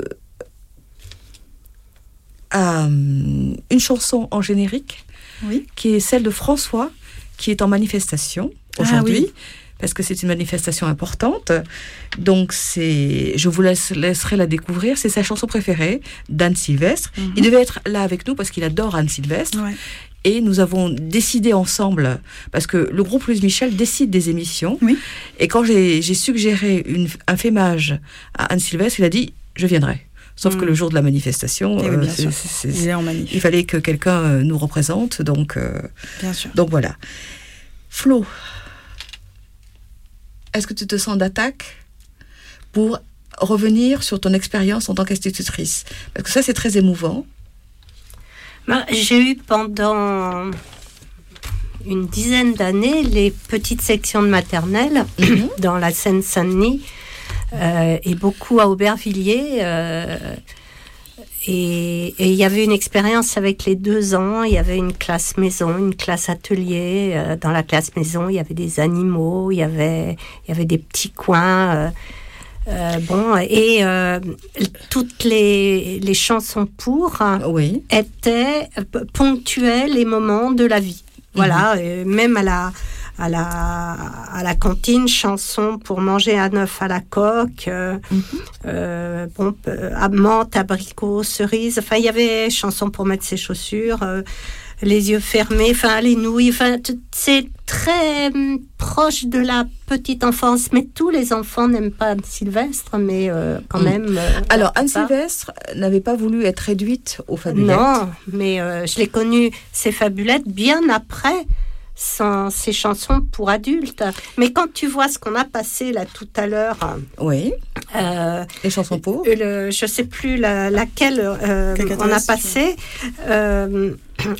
euh, une chanson en générique, oui. qui est celle de François, qui est en manifestation aujourd'hui. Ah, oui. Parce que c'est une manifestation importante. Donc, c'est, je vous laisse, laisserai la découvrir. C'est sa chanson préférée d'Anne Sylvestre. Mm-hmm. Il devait être là avec nous parce qu'il adore Anne Sylvestre. Ouais. Et nous avons décidé ensemble, parce que le groupe Louise Michel décide des émissions. Oui. Et quand j'ai, j'ai suggéré une, un fémage à Anne Sylvestre, il a dit « je viendrai ». Sauf mmh. que le jour de la manifestation, oui, euh, c'est, c'est, c'est, il est en manif. Il fallait que quelqu'un euh, nous représente. Donc, euh, bien sûr. Donc voilà. Flo, est-ce que tu te sens d'attaque pour revenir sur ton expérience en tant qu'institutrice? Parce que ça, c'est très émouvant. Ben, j'ai eu pendant une dizaine d'années les petites sections de maternelle mm-hmm. dans la Seine-Saint-Denis euh, et beaucoup à Aubervilliers. Euh, et il y avait une expérience avec les deux ans. Il y avait une classe maison, une classe atelier. Euh, dans la classe maison, il y avait des animaux, il y avait, il y avait des petits coins. Euh, Euh, bon, et euh, toutes les, les chansons pour oui. étaient ponctuelles les moments de la vie. Voilà, mmh. même à la, à, la, à la cantine, chansons pour manger un œuf à la coque, euh, mmh. euh, bon, à menthe, abricot, cerise. Enfin, il y avait chansons pour mettre ses chaussures. Euh, les yeux fermés, enfin les nouilles, enfin c'est très hum, proche de la petite enfance, mais tous les enfants n'aiment pas Anne Sylvestre, mais euh, quand mmh. même. Euh, Alors Anne Sylvestre n'avait pas voulu être réduite aux fabulettes. Non, mais euh, je l'ai connue ces fabulettes bien après sans ces chansons pour adultes. Mais quand tu vois ce qu'on a passé là tout à l'heure, oui, euh, les chansons pour, le, je sais plus la, laquelle euh, on a passé. Euh,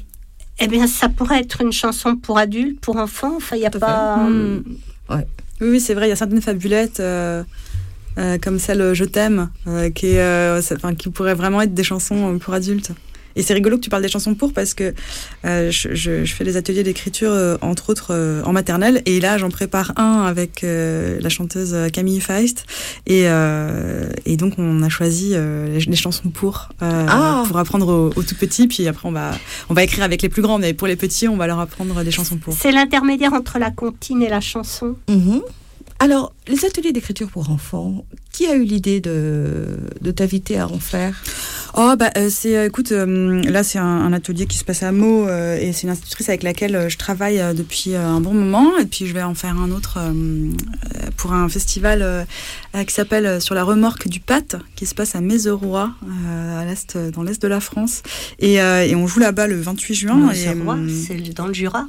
Eh bien, ça pourrait être une chanson pour adultes, pour enfants. Enfin, il n'y a pas... Mmh. Ouais. Oui, oui, c'est vrai, il y a certaines fabulettes, euh, euh, comme celle « Je t'aime euh, », qui, est, euh, qui pourraient vraiment être des chansons pour adultes. Et c'est rigolo que tu parles des chansons pour, parce que euh, je, je, je fais des ateliers d'écriture, euh, entre autres, euh, en maternelle. Et là, j'en prépare un avec euh, la chanteuse Camille Feist. Et, euh, et donc, on a choisi euh, les, les chansons pour, euh, ah. pour apprendre aux, aux tout petits. Puis après, on va, on va écrire avec les plus grands. Mais pour les petits, on va leur apprendre des chansons pour. C'est l'intermédiaire entre la comptine et la chanson. Mm-hmm. Alors, les ateliers d'écriture pour enfants, qui a eu l'idée de, de t'inviter à en faire ? Oh, bah, euh, c'est, euh, écoute, euh, là, c'est un, un atelier qui se passe à Meaux, euh, et c'est une institutrice avec laquelle euh, je travaille euh, depuis euh, un bon moment, et puis je vais en faire un autre euh, pour un festival euh, qui s'appelle euh, Sur la remorque du Pat, qui se passe à Mézeroy, euh, à l'est, dans l'est de la France, et, euh, et on joue là-bas le vingt-huit juin. Mézeroy, et, c'est dans le Jura.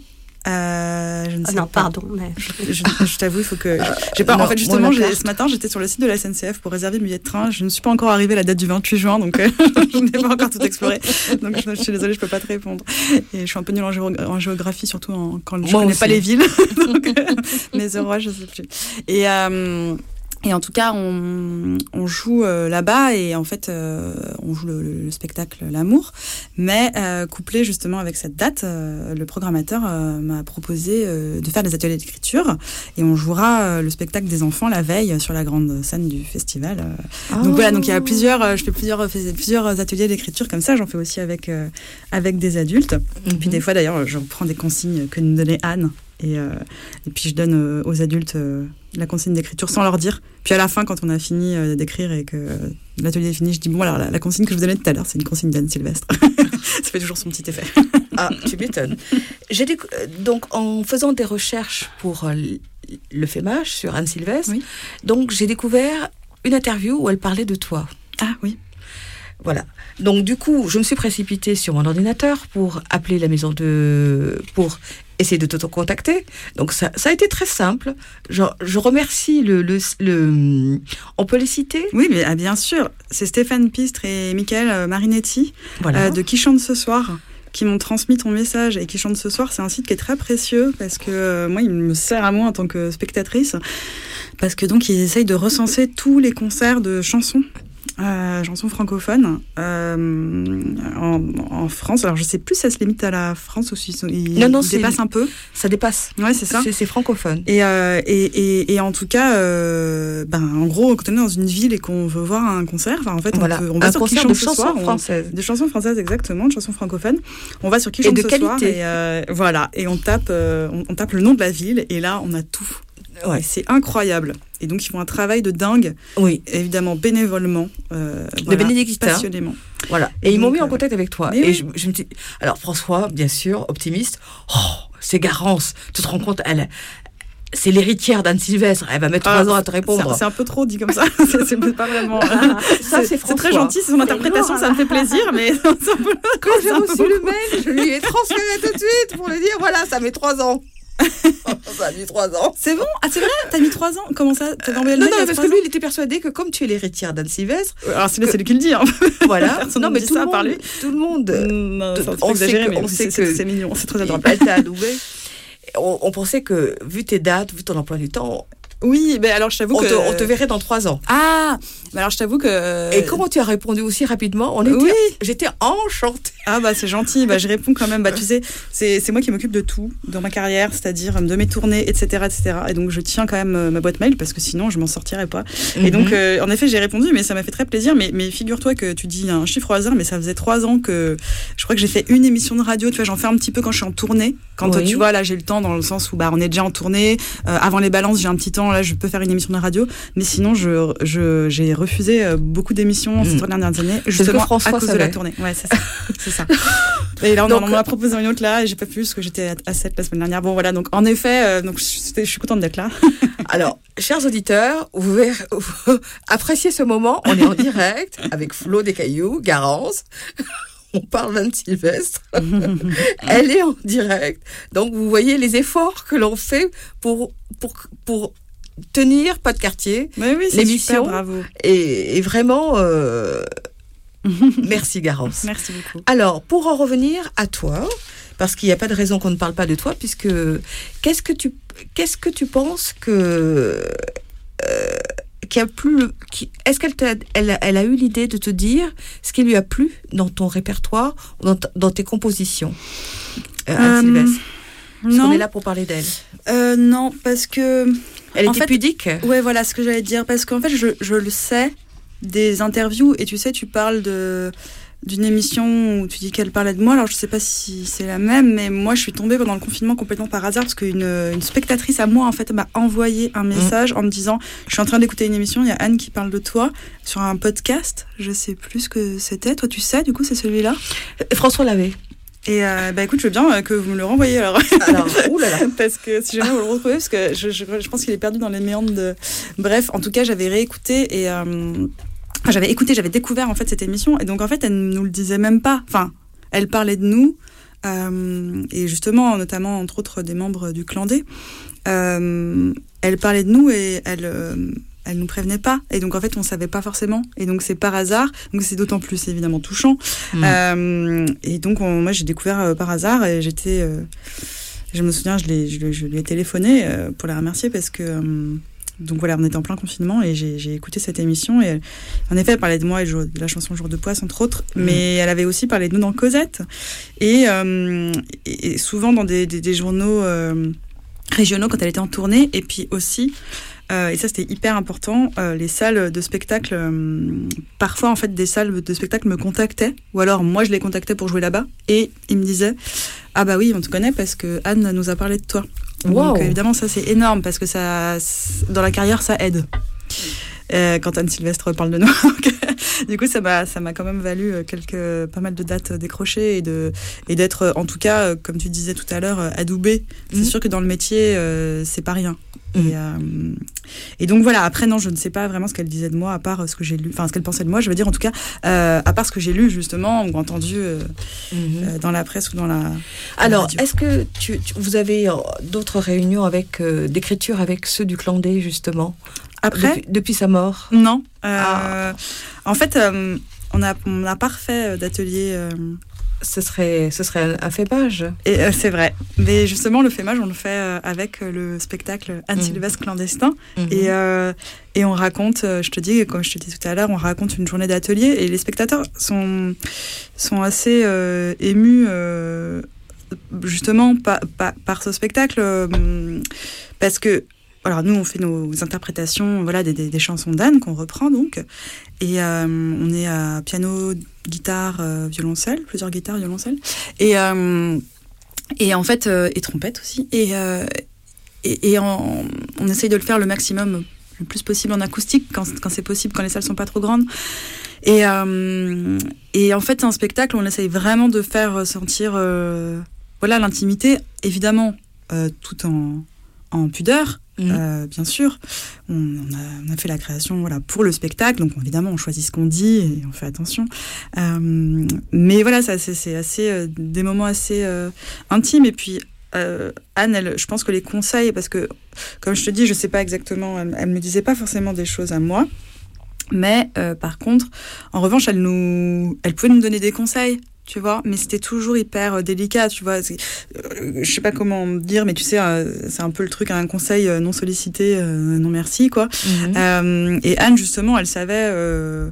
Euh, je ne ah sais non, pas. pardon. Mais... Je, je, je t'avoue, il faut que. J'ai pas. Non, en fait, justement, j'ai, ce matin, j'étais sur le site de la S N C F pour réserver le billet de train. Je ne suis pas encore arrivée à la date du vingt-huit juin, donc euh, je n'ai pas encore tout exploré. Donc, je, je suis désolée, je peux pas te répondre. Et je suis un peu nulle en, géo- en géographie, surtout en, quand je ne connais aussi. Pas les villes. donc, euh, mais heureux, je sais plus. Et. Euh, Et en tout cas, on, on joue euh, là-bas et en fait, euh, on joue le, le spectacle L'amour. Mais euh, couplé justement avec cette date, euh, le programmateur euh, m'a proposé euh, de faire des ateliers d'écriture et on jouera euh, le spectacle des enfants la veille sur la grande scène du festival. Euh. Oh. Donc voilà, donc il y a plusieurs, euh, je fais plusieurs, plusieurs ateliers d'écriture comme ça. J'en fais aussi avec euh, avec des adultes. Mm-hmm. Et puis des fois d'ailleurs, je reprends des consignes que nous donnait Anne. Et, euh, et puis je donne euh, aux adultes euh, la consigne d'écriture sans leur dire. Puis à la fin, quand on a fini euh, d'écrire et que euh, l'atelier est fini, je dis bon alors la, la consigne que je vous donnais tout à l'heure, c'est une consigne d'Anne Sylvestre. Ça fait toujours son petit effet. Ah, tu m'étonnes. J'ai déc... Donc en faisant des recherches pour euh, le fémage sur Anne Sylvestre, oui. Donc j'ai découvert une interview où elle parlait de toi. Ah oui. Voilà. Donc du coup, je me suis précipitée sur mon ordinateur pour appeler la maison de, pour essayer de te contacter. Donc ça, ça a été très simple. Je, je remercie le, le, le... On peut les citer ? Oui, mais ah, bien sûr. C'est Stéphane Pistre et Michael Marinetti voilà. euh, de Qui chante ce soir qui m'ont transmis ton message. Et Qui chante ce soir, c'est un site qui est très précieux parce que euh, moi, il me sert à moi en tant que spectatrice. Parce que donc, ils essayent de recenser tous les concerts de chansons. Euh, chansons francophones euh, en, en France. Alors je sais plus si ça se limite à la France ou si il, non, non, il dépasse un peu. Ça dépasse. Ouais, c'est ça. C'est, c'est francophone. Et, euh, et, et, et en tout cas, euh, ben en gros, quand on est dans une ville et qu'on veut voir un concert, enfin en fait, voilà. on, peut, on va un sur concert Qui de chante ce chansons soir, françaises, on, de chansons françaises exactement, de chansons francophones. On va sur Qui chante et de ce qualité. soir et euh, voilà, et on tape, euh, on, on tape le nom de la ville et là, on a tout. Ouais, c'est incroyable. Et donc, ils font un travail de dingue. Oui. Évidemment, bénévolement. Euh, de voilà, bénédictins. Passionnément. Voilà. Et, et ils donc, m'ont mis en contact avec toi. Et oui. je, je me dis... Alors, François, bien sûr, optimiste. Oh, c'est Garance. Tu te rends compte, elle... C'est l'héritière d'Anne Sylvestre. Elle va mettre trois ah, ans à te répondre. C'est, c'est un peu trop dit comme ça. c'est, c'est pas vraiment. Ah, ça, c'est, c'est, c'est très gentil. C'est son interprétation. Ça me fait plaisir. Mais quand j'ai reçu le mail, je lui ai transféré tout de suite pour lui dire voilà, ça met trois ans. Ça a mis trois ans. C'est bon? Ah, c'est vrai? T'as mis trois ans? Comment ça? T'as envoyé le Non, mail non, parce que lui, il était persuadé que comme tu es l'héritière d'Anne Sylvestre. Alors, c'est, que... c'est lui qui le dit, hein. Voilà. Non, mais tout, ça le monde, lui. tout le monde. Non, tout, on sait que, mais on sait c'est, que. C'est mignon, c'est très adorable. Elle t'a adoubé. On, on pensait que, vu tes dates, vu ton emploi du temps. Oui, mais alors je t'avoue on que... Te, on te verrait dans trois ans. Ah, mais alors je t'avoue que... Et comment tu as répondu aussi rapidement? On était, oui. J'étais enchantée. Ah bah c'est gentil, bah, je réponds quand même. Bah, tu sais, c'est, c'est moi qui m'occupe de tout dans ma carrière, c'est-à-dire de mes tournées, et cetera, et cetera. Et donc je tiens quand même ma boîte mail parce que sinon je m'en sortirais pas. Mm-hmm. Et donc euh, en effet j'ai répondu, mais ça m'a fait très plaisir. Mais, mais figure-toi que tu dis un chiffre au hasard, mais ça faisait trois ans que je crois que j'ai fait une émission de radio. Tu vois, j'en fais un petit peu quand je suis en tournée. Quand oui. tu vois, là j'ai le temps dans le sens où bah, on est déjà en tournée. Euh, avant les balances, j'ai un petit temps, là je peux faire une émission de radio. Mais sinon, je, je, j'ai refusé beaucoup d'émissions mmh. ces trois dernières années, justement à cause savait. de la tournée. Ouais, c'est ça. c'est ça. Et là, on, donc, on m'a proposé une autre là, et j'ai pas pu parce que j'étais à, à sept la semaine dernière. Bon, voilà, donc en effet, euh, donc, je, je suis contente d'être là. Alors, chers auditeurs, vous, verrez, vous appréciez ce moment. On est en direct avec Flo Descailloux, Garance. On parle d'Anne Sylvestre. Elle est en direct. Donc, vous voyez les efforts que l'on fait pour, pour, pour tenir Pas de quartier, oui, oui, c'est l'émission. Super, bravo. Et, et vraiment, euh, merci Garance. Merci beaucoup. Alors, pour en revenir à toi, parce qu'il n'y a pas de raison qu'on ne parle pas de toi, puisque qu'est-ce que tu, qu'est-ce que tu penses que... Euh, qui a plu, qui, est-ce qu'elle t'a, elle, elle a eu l'idée de te dire ce qui lui a plu dans ton répertoire, dans, dans tes compositions, euh, Anne Sylvestre? Parce non. qu'on est là pour parler d'elle. Euh, non, parce que... Elle en était fait, pudique. Ouais, voilà ce que j'allais dire. Parce qu'en fait, je, je le sais des interviews. Et tu sais, tu parles de, d'une émission où tu dis qu'elle parlait de moi. Alors, je sais pas si c'est la même, mais moi, je suis tombée pendant le confinement complètement par hasard parce qu'une une spectatrice à moi, en fait, m'a envoyé un message mmh. en me disant « Je suis en train d'écouter une émission, il y a Anne qui parle de toi sur un podcast. » Je sais plus ce que c'était. Toi, tu sais, du coup, c'est celui-là? François Lavé. Et euh, bah écoute, je veux bien que vous me le renvoyiez alors. Alors, oulala. Parce que si jamais vous le retrouvez, parce que je, je, je pense qu'il est perdu dans les méandres de... Bref, en tout cas, j'avais réécouté et... Euh... Enfin, j'avais écouté, j'avais découvert en fait cette émission. Et donc en fait, elle nous le disait même pas. Enfin, elle parlait de nous. Euh, et justement, notamment, entre autres, des membres du Clan D. Euh, elle parlait de nous et elle... Euh, elle nous prévenait pas, et donc en fait on savait pas forcément, et donc c'est par hasard, donc c'est d'autant plus évidemment touchant. Mmh. Euh, et donc on, moi j'ai découvert euh, par hasard, et j'étais, euh, je me souviens, je l'ai, je, je lui ai téléphoné euh, pour la remercier parce que euh, donc voilà, on était en plein confinement et j'ai, j'ai écouté cette émission et elle, en effet elle parlait de moi et de la chanson Jour de Poisse entre autres, mmh. mais elle avait aussi parlé de nous dans Cosette et, euh, et, et souvent dans des, des, des journaux euh, régionaux quand elle était en tournée, et puis aussi Euh, et ça c'était hyper important, euh, les salles de spectacle, euh, parfois en fait des salles de spectacle me contactaient, ou alors moi je les contactais pour jouer là-bas, et ils me disaient ah bah oui on te connaît parce que Anne nous a parlé de toi. Wow. Donc évidemment ça c'est énorme parce que ça, dans la carrière ça aide. Euh, quand Anne Sylvestre parle de nous. du coup, ça m'a, ça m'a quand même valu quelques, pas mal de dates décrochées et, de, et d'être, en tout cas, comme tu disais tout à l'heure, adoubée. C'est mmh. sûr que dans le métier, euh, c'est pas rien. Mmh. Et, euh, et donc voilà, après, non, je ne sais pas vraiment ce qu'elle disait de moi, à part ce que j'ai lu, enfin, ce qu'elle pensait de moi, je veux dire, en tout cas, euh, à part ce que j'ai lu, justement, ou entendu euh, mmh. euh, dans la presse ou dans la. Alors, la radio. est-ce que tu, tu, vous avez d'autres réunions avec, euh, d'écriture avec ceux du Clan D, justement Après depuis, depuis sa mort? Non. Euh, ah. En fait, euh, on n'a on a pas refait d'atelier. Euh, Ce serait, ce serait un fémage. Et euh, c'est vrai. Mais justement, le fémage, on le fait euh, avec le spectacle Anne mmh. Sylvestre clandestin. Mmh. Et, euh, et on raconte, euh, je te dis, comme je te dis tout à l'heure, on raconte une journée d'atelier. Et les spectateurs sont, sont assez euh, émus, euh, justement, par, par, par ce spectacle. Euh, parce que, alors nous, on fait nos interprétations, voilà, des, des, des chansons d'Anne qu'on reprend donc, et euh, on est à piano, guitare, euh, violoncelle, plusieurs guitares, violoncelle, et euh, et en fait euh, et trompette aussi, et euh, et, et en, on essaye de le faire le maximum, le plus possible en acoustique quand quand c'est possible, quand les salles sont pas trop grandes. Et euh, et en fait, c'est un spectacle où on essaye vraiment de faire sentir euh, voilà l'intimité, évidemment, euh, tout en en pudeur. Mmh. Euh, bien sûr, on, on, a, on a fait la création voilà, pour le spectacle, donc évidemment on choisit ce qu'on dit et on fait attention. Euh, mais voilà, ça, c'est, c'est assez, euh, des moments assez euh, intimes. Et puis euh, Anne, elle, je pense que les conseils, parce que comme je te dis, je sais pas exactement, elle, elle me disait pas forcément des choses à moi, mais euh, par contre, en revanche, elle nous, elle pouvait nous donner des conseils. Tu vois, mais c'était toujours hyper euh, délicat, tu vois. C'est, euh, je sais pas comment dire, mais tu sais, euh, c'est un peu le truc, un conseil euh, non sollicité, euh, non merci, quoi. Mm-hmm. Euh, et Anne, justement, elle savait. Euh,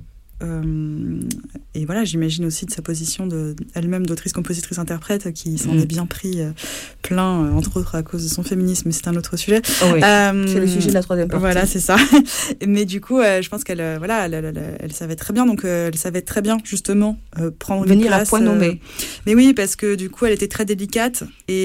euh, et voilà, j'imagine aussi de sa position de, elle-même d'autrice, compositrice, interprète, qui s'en mm. est bien pris euh, plein, euh, entre autres à cause de son féminisme, mais c'est un autre sujet. Oh oui, euh, c'est le sujet de la troisième partie. Voilà, c'est ça. Mais du coup, euh, je pense qu'elle, euh, voilà, elle, elle, elle, elle savait très bien, donc euh, elle savait très bien justement euh, prendre venir une place, à point nommé. Euh, mais oui, parce que du coup, elle était très délicate et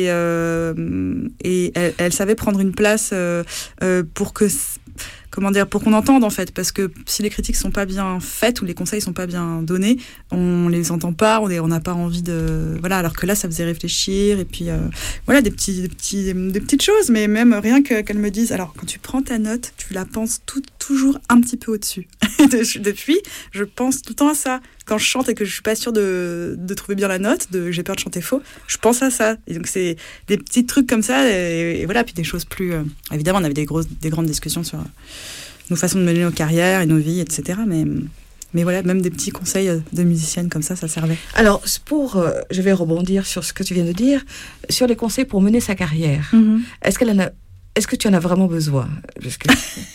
euh, et elle, elle savait prendre une place euh, euh, pour que comment dire, pour qu'on entende en fait, parce que si les critiques sont pas bien faites ou les conseils sont pas bien donnés, on les entend pas, on on n'a pas envie de, voilà, alors que là ça faisait réfléchir et puis euh, voilà des petits, des petits, des petites choses, mais même rien que qu'elle me dise, alors quand tu prends ta note, tu la penses tout, toujours un petit peu au-dessus. Depuis, je pense tout le temps à ça. Quand je chante et que je suis pas sûre de, de trouver bien la note, de j'ai peur de chanter faux, je pense à ça. Et donc c'est des petits trucs comme ça et, et voilà, puis des choses plus. Euh, évidemment, on avait des grosses, des grandes discussions sur nos façons de mener nos carrières et nos vies, et cetera. Mais mais voilà, même des petits conseils de musicienne comme ça, ça servait. Alors pour, euh, je vais rebondir sur ce que tu viens de dire, sur les conseils pour mener sa carrière. Mm-hmm. Est-ce qu'elle en a, est-ce que tu en as vraiment besoin? Parce que,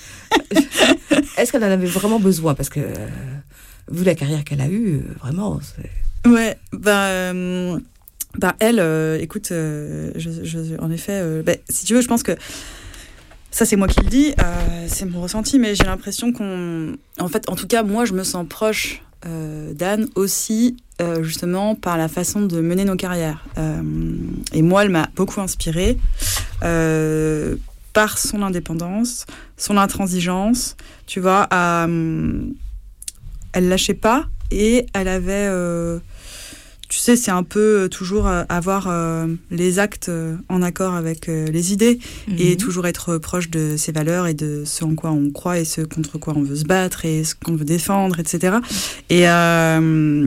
est-ce qu'elle en avait vraiment besoin? Parce que euh, vu la carrière qu'elle a eue, vraiment, c'est... Ouais, bah, euh, bah elle, euh, écoute, euh, je, je, en effet, euh, bah, si tu veux, je pense que ça, c'est moi qui le dis, euh, c'est mon ressenti, mais j'ai l'impression qu'on... En fait, en tout cas, moi, je me sens proche euh, d'Anne aussi, euh, justement, par la façon de mener nos carrières. Euh, et moi, elle m'a beaucoup inspirée euh, par son indépendance, son intransigeance, tu vois, à... elle lâchait pas et elle avait, euh, tu sais, c'est un peu toujours avoir euh, les actes en accord avec euh, les idées mmh. et toujours être proche de ses valeurs et de ce en quoi on croit et ce contre quoi on veut se battre et ce qu'on veut défendre, et cetera. Et, euh,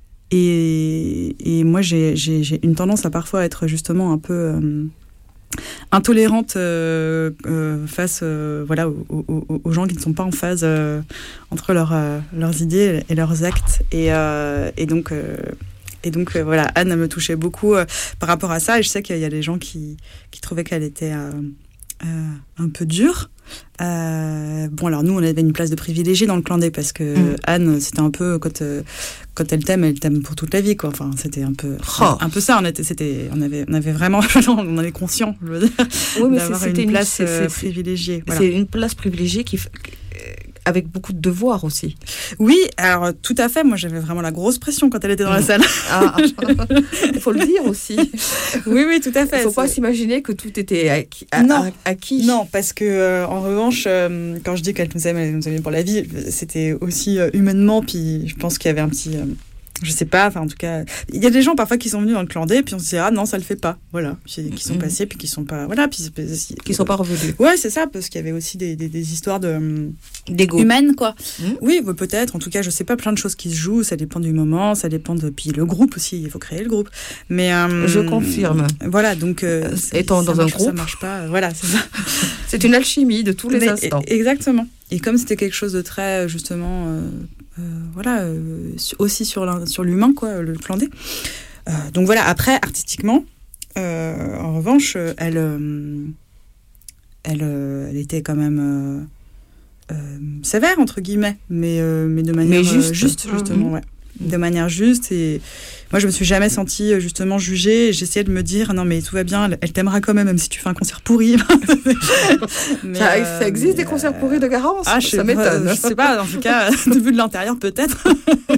et, et moi, j'ai, j'ai, j'ai une tendance à parfois être justement un peu... Euh, intolérante euh, euh, face euh, voilà, aux, aux, aux gens qui ne sont pas en phase euh, entre leur, euh, leurs idées et leurs actes. Et, euh, et donc, euh, et donc euh, voilà, Anne me touchait beaucoup euh, par rapport à ça. Et je sais qu'il y a des gens qui, qui trouvaient qu'elle était euh, euh, un peu dure. Euh, bon, alors nous, on avait une place de privilégiée dans le Clan D parce que mmh. Anne, c'était un peu quand euh, quand elle t'aime, elle t'aime pour toute la vie, quoi. Enfin, c'était un peu oh. un peu ça. On était, c'était, on avait, on avait vraiment, on en est conscient, je veux dire, oui, mais d'avoir c'est, une place une, c'est, euh, c'est, privilégiée. Voilà. C'est une place privilégiée qui, avec beaucoup de devoirs aussi. Oui, alors tout à fait. Moi, j'avais vraiment la grosse pression quand elle était dans la salle. Ah, il faut le dire aussi. Oui, oui, tout à fait. Il ne faut c'est... pas s'imaginer que tout était acquis. À, non, acquis. Non, parce que euh, en revanche, euh, quand je dis qu'elle nous aime, elle nous aime pour la vie, c'était aussi euh, humainement. Puis je pense qu'il y avait un petit. Euh, Je sais pas, enfin en tout cas, il y a des gens parfois qui sont venus dans le clan D, puis on se dit ah non ça le fait pas, voilà, qui sont mmh. passés puis qui sont pas, voilà, puis qui sont pas revenus. Ouais c'est ça, parce qu'il y avait aussi des, des, des histoires de d'ego humaines quoi. Mmh. Oui peut-être, en tout cas je sais pas, plein de choses qui se jouent, ça dépend du moment, ça dépend de puis le groupe aussi, il faut créer le groupe. Mais euh, je confirme. Voilà donc euh, étant dans un marche, groupe, ça marche pas, voilà c'est ça. C'est une alchimie de tous les Mais, instants. Exactement. Et comme c'était quelque chose de très justement. Euh, Euh, voilà, euh, aussi sur, sur l'humain, quoi, le clan D. Euh, donc voilà, après, artistiquement, euh, en revanche, elle, euh, elle, euh, elle était quand même euh, euh, sévère, entre guillemets, mais, euh, mais de manière mais juste. Euh, juste, justement, mmh. ouais. De manière juste. Et moi, je me suis jamais sentie justement jugée. J'essayais de me dire, non, mais tout va bien, elle t'aimera quand même, même si tu fais un concert pourri. mais ça, euh, ça existe des concerts euh, pourris de Garance ah, ça m'étonne. Pas, je sais pas, en tout cas, de vue de l'intérieur, peut-être.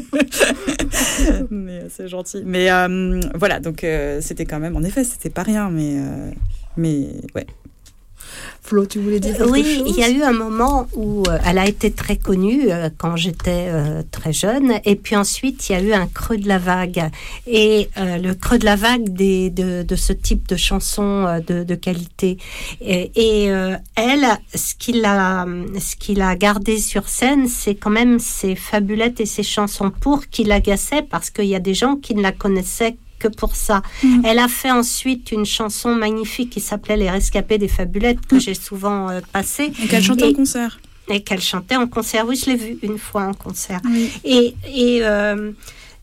mais c'est gentil. Mais euh, voilà, donc euh, c'était quand même, en effet, c'était pas rien, mais, euh, mais ouais. Flo, tu voulais dire quelque oui, chose ? Il y a eu un moment où euh, elle a été très connue euh, quand j'étais euh, très jeune, et puis ensuite il y a eu un creux de la vague. Et euh, le creux de la vague des, de, de ce type de chansons euh, de, de qualité. Et, et euh, elle, ce qu'il a, ce qu'il a gardé sur scène, c'est quand même ses fabulettes et ses chansons pour qui l'agaçaient, parce qu'il y a des gens qui ne la connaissaient que pour ça. Mmh. Elle a fait ensuite une chanson magnifique qui s'appelait Les Rescapés des Fabulettes, que mmh. j'ai souvent euh, passée. Et qu'elle chantait et, en concert. Et qu'elle chantait en concert. Oui, je l'ai vue une fois en concert. Oui. Et, et euh,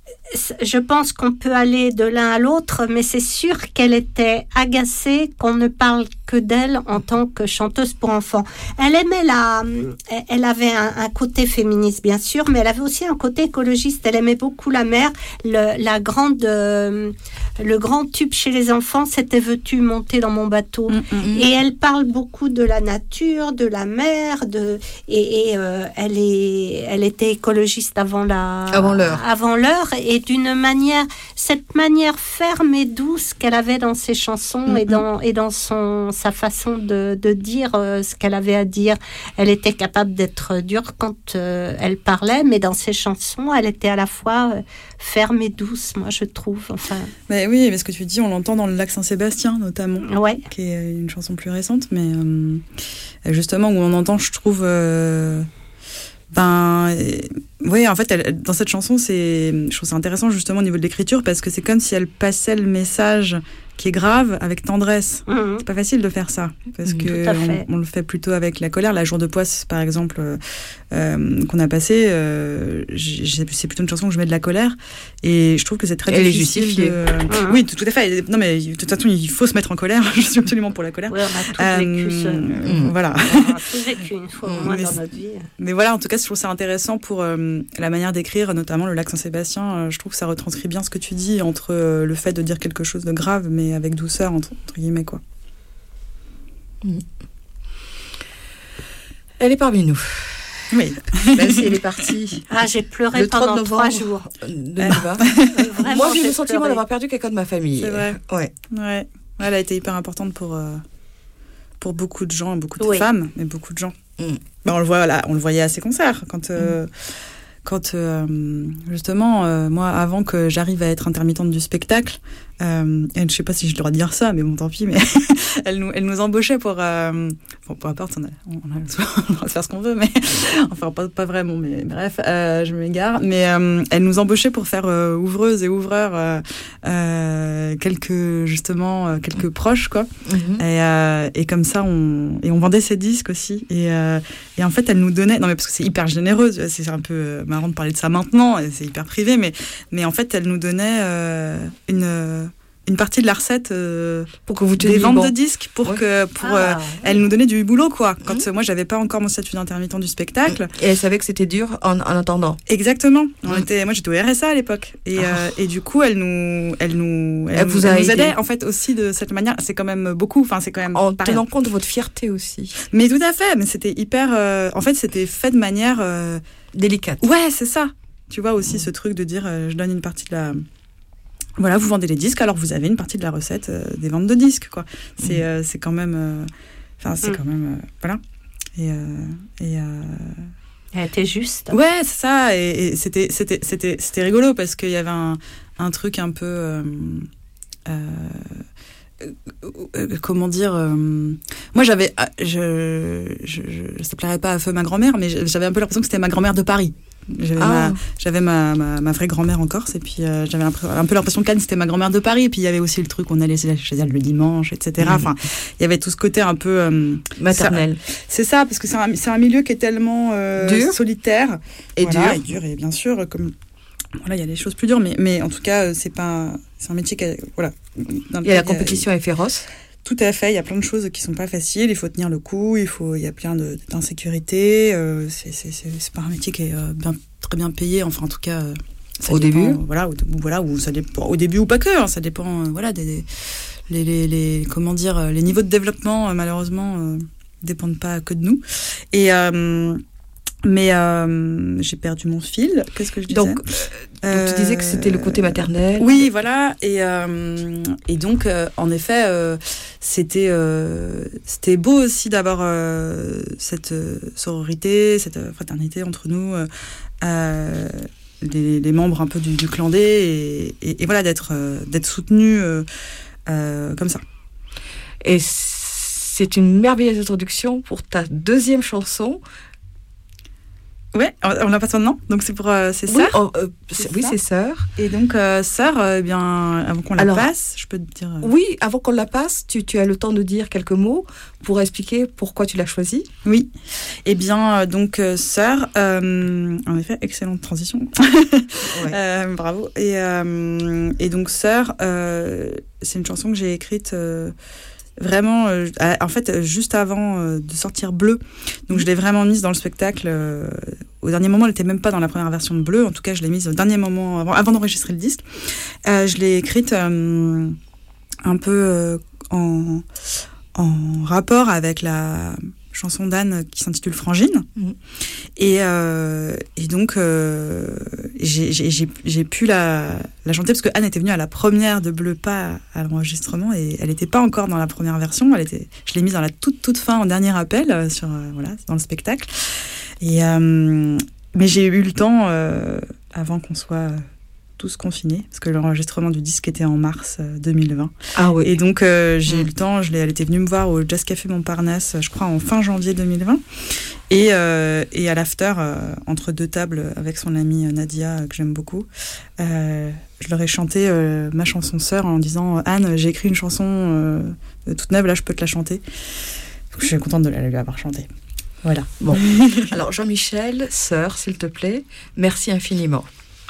je pense qu'on peut aller de l'un à l'autre, mais c'est sûr qu'elle était agacée qu'on ne parle que d'elle en tant que chanteuse pour enfants. Elle aimait la... Elle avait un, un côté féministe, bien sûr, mais elle avait aussi un côté écologiste. Elle aimait beaucoup la mer. Le, la grande, euh, le grand tube chez les enfants, c'était « Veux-tu monter dans mon bateau ?» mm-hmm. Et elle parle beaucoup de la nature, de la mer, de, et, et euh, elle, est, elle était écologiste avant, la, avant l'heure. Avant l'heure, et d'une manière, cette manière ferme et douce qu'elle avait dans ses chansons mm-hmm. et, dans, et dans son... sa façon de, de dire euh, ce qu'elle avait à dire. Elle était capable d'être dure quand euh, elle parlait, mais dans ses chansons, elle était à la fois euh, ferme et douce, moi, je trouve. Enfin... Mais oui, mais ce que tu dis, on l'entend dans le Lac Saint-Sébastien, notamment, ouais. qui est une chanson plus récente, mais euh, justement, où on entend, je trouve... Euh, ben... Oui, en fait, elle, dans cette chanson, c'est, je trouve ça intéressant, justement, au niveau de l'écriture, parce que c'est comme si elle passait le message qui est grave avec tendresse. Mmh. C'est pas facile de faire ça, parce mmh, que on, on le fait plutôt avec la colère. La Jour de poisse, par exemple, euh, euh, qu'on a passé, euh, j'ai, c'est plutôt une chanson que je mets de la colère, et je trouve que c'est très Elle difficile. Est justifiée. De... Mmh. Oui, tout, tout à fait. Non, mais de toute façon, il faut se mettre en colère. Je suis absolument pour la colère. Oui, on a tous euh, vécu ça. Mmh. Voilà. On a tous vécu une fois au moins dans notre vie. Mais voilà, en tout cas, je trouve ça intéressant pour euh, la manière d'écrire, notamment le Lac Saint-Sébastien. Euh, je trouve que ça retranscrit bien ce que tu dis entre euh, le fait de dire quelque chose de grave, mais avec douceur, entre, entre guillemets, quoi. Mmh. Elle est parmi nous. Oui. Même si elle est partie. Ah, j'ai pleuré le pendant trois jours. De Moi, j'ai eu le sentiment pleuré. d'avoir perdu quelqu'un de ma famille. C'est vrai. Ouais. Ouais. Elle a été hyper importante pour, euh, pour beaucoup de gens, beaucoup de oui. femmes, mais beaucoup de gens. Mm. Ben, on le voit là, on le voyait à ses concerts quand. Euh, mm. Quand, euh, justement, euh, moi, avant que j'arrive à être intermittente du spectacle, euh, et je ne sais pas si je dois dire ça, mais bon, tant pis, mais elle, nous, elle nous embauchait pour... Euh, bon, peu importe, on a, on a le droit de faire ce qu'on veut, mais... Enfin, pas, pas vraiment, mais bref, euh, je m'égare. Mais euh, elle nous embauchait pour faire euh, ouvreuse et ouvreur euh, euh, quelques, justement, euh, quelques proches, quoi. Mm-hmm. Et, euh, et comme ça, on, et on vendait ses disques aussi. Et, euh, et en fait, elle nous donnait... Non, mais parce que c'est hyper généreuse, c'est un peu... marrant de parler de ça maintenant, c'est hyper privé, mais, mais en fait, elle nous donnait euh, une, une partie de la recette euh, pour que vous des ventes bon. de disques pour ouais. que pour ah, euh, ouais. elle nous donnait du boulot quoi. Quand mmh. euh, moi j'avais pas encore mon statut d'intermittent du spectacle. Et elle savait que c'était dur en, en attendant. Exactement. On mmh. était, moi j'étais au R S A à l'époque et, oh. euh, et du coup elle nous elle nous elle, elle vous elle nous aidait en fait aussi de cette manière. C'est quand même beaucoup. Enfin c'est quand même en tenant compte de votre fierté aussi. Mais tout à fait. Mais c'était hyper. Euh, en fait c'était fait de manière euh, délicate. Ouais c'est ça. Tu vois aussi mmh. ce truc de dire euh, je donne une partie de la voilà, vous vendez les disques, alors vous avez une partie de la recette euh, des ventes de disques, quoi. C'est, mmh. euh, c'est quand même... Enfin, euh, c'est mmh. quand même... Euh, voilà. Et... Euh, et euh... Elle était juste. Ouais, c'est ça. Et, et c'était, c'était, c'était, c'était rigolo parce qu'il y avait un, un truc un peu... Euh, euh, euh, comment dire euh, moi, j'avais... Je, je, je, ça plairait pas à feu ma grand-mère, mais j'avais un peu l'impression que c'était ma grand-mère de Paris. J'avais, ah. ma, j'avais ma, ma, ma vraie grand-mère en Corse et puis euh, j'avais un peu l'impression qu'Anne c'était ma grand-mère de Paris et puis il y avait aussi le truc on allait chez elle le dimanche et cetera. Mmh. Enfin il y avait tout ce côté un peu euh, maternel. Ça, c'est ça parce que c'est un, c'est un milieu qui est tellement euh, dur solitaire et voilà, dur et dur et bien sûr comme voilà il y a des choses plus dures mais mais en tout cas c'est pas c'est un métier qui voilà dans le et la compétition est féroce. Tout à fait, il y a plein de choses qui sont pas faciles, il faut tenir le coup, il faut, il y a plein de, d'insécurité, euh, c'est, c'est, c'est, c'est pas un métier qui est euh, bien, très bien payé, enfin en tout cas... Euh, ça au dépend, début euh, voilà, ou, voilà, ou ça dépend, au début ou pas que, hein, ça dépend, euh, voilà, des, des les, les, les, comment dire, les niveaux de développement, euh, malheureusement, euh, dépendent pas que de nous. Et... Euh, Mais euh, j'ai perdu mon fil. Qu'est-ce que je disais ? Donc, euh, donc tu disais que c'était le côté maternel. Oui, voilà. Et, euh, et donc, euh, en effet, euh, c'était, euh, c'était beau aussi d'avoir euh, cette sororité, cette fraternité entre nous, euh, les, les membres un peu du, du clan D, et, et, et voilà, d'être, euh, d'être soutenus euh, euh, comme ça. Et c'est une merveilleuse introduction pour ta deuxième chanson. Ouais, on l'a pas maintenant, donc c'est pour euh, c'est oui, Sœur. Oh, euh, c'est, oui, c'est Sœur. Et donc euh, Sœur, euh, eh bien avant qu'on la Alors, passe, je peux te dire. Euh... Oui, avant qu'on la passe, tu, tu as le temps de dire quelques mots pour expliquer pourquoi tu l'as choisie. Oui. Eh bien euh, donc euh, Sœur, euh, en effet, excellente transition. Ouais. euh, bravo. Et euh, et donc Sœur, euh, c'est une chanson que j'ai écrite. Euh, Vraiment, euh, en fait, juste avant euh, de sortir Bleu. Donc, je l'ai vraiment mise dans le spectacle. Euh, au dernier moment, elle n'était même pas dans la première version de Bleu. En tout cas, je l'ai mise au dernier moment, avant, avant d'enregistrer le disque. Euh, je l'ai écrite euh, un peu euh, en, en rapport avec la chanson d'Anne qui s'intitule Frangine. Mmh. Et, euh, et donc, euh, j'ai, j'ai, j'ai, j'ai pu la, la chanter parce que Anne était venue à la première de Bleu, pas à l'enregistrement, et elle n'était pas encore dans la première version. Elle était, je l'ai mise dans la toute, toute fin, en dernier appel, sur, euh, voilà, dans le spectacle. Et, euh, mais j'ai eu le temps, euh, avant qu'on soit tous confinés, parce que l'enregistrement du disque était en mars deux mille vingt. Ah oui. Et donc, euh, j'ai mmh. eu le temps, je l'ai, elle était venue me voir au Jazz Café Montparnasse, je crois, en fin janvier deux mille vingt. Et, euh, et à l'after, euh, entre deux tables, avec son amie Nadia, euh, que j'aime beaucoup, euh, je leur ai chanté euh, ma chanson Sœur en disant « Anne, j'ai écrit une chanson euh, toute neuve, là, je peux te la chanter. » Donc, je suis contente de la lui avoir chantée. Voilà. Bon. Alors, Jean-Michel, Sœur, s'il te plaît, merci infiniment.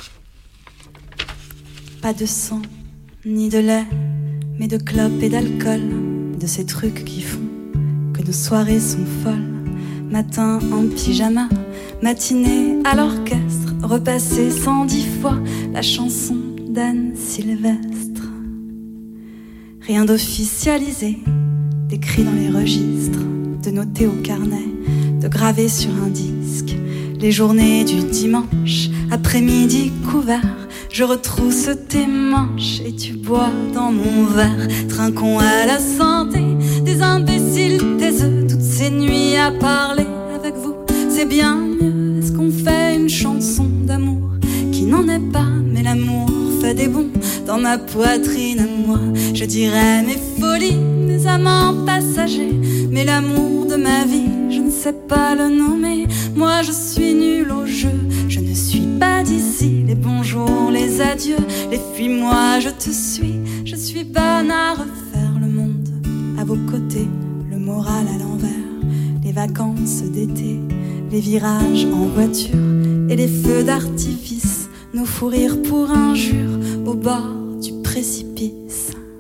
Pas de sang, ni de lait, mais de clopes et d'alcool, de ces trucs qui font que nos soirées sont folles. Matin en pyjama, matinée à l'orchestre, repasser cent dix fois la chanson d'Anne Sylvestre. Rien d'officialisé, d'écrit dans les registres, de noter au carnet, de graver sur un disque. Les journées du dimanche, après-midi couvert, je retrousse tes manches et tu bois dans mon verre. Trinquons à la santé des imbéciles taiseux, toutes ces nuits à parler avec vous, c'est bien mieux. Est-ce qu'on fait une chanson d'amour qui n'en est pas, mais l'amour fait des bonds dans ma poitrine à moi. Je dirais mes folies, mes amants passagers, mais l'amour de ma vie, je ne sais pas le nommer. Moi je suis nulle au jeu, je ne suis pas d'ici. Les bonjours, les adieux, les fuis-moi, je te suis. Je suis bonne à refaire le monde à vos côtés, le moral à l'envers, les vacances d'été, les virages en voiture et les feux d'artifice, nos fous rires pour injures au bord du précipice.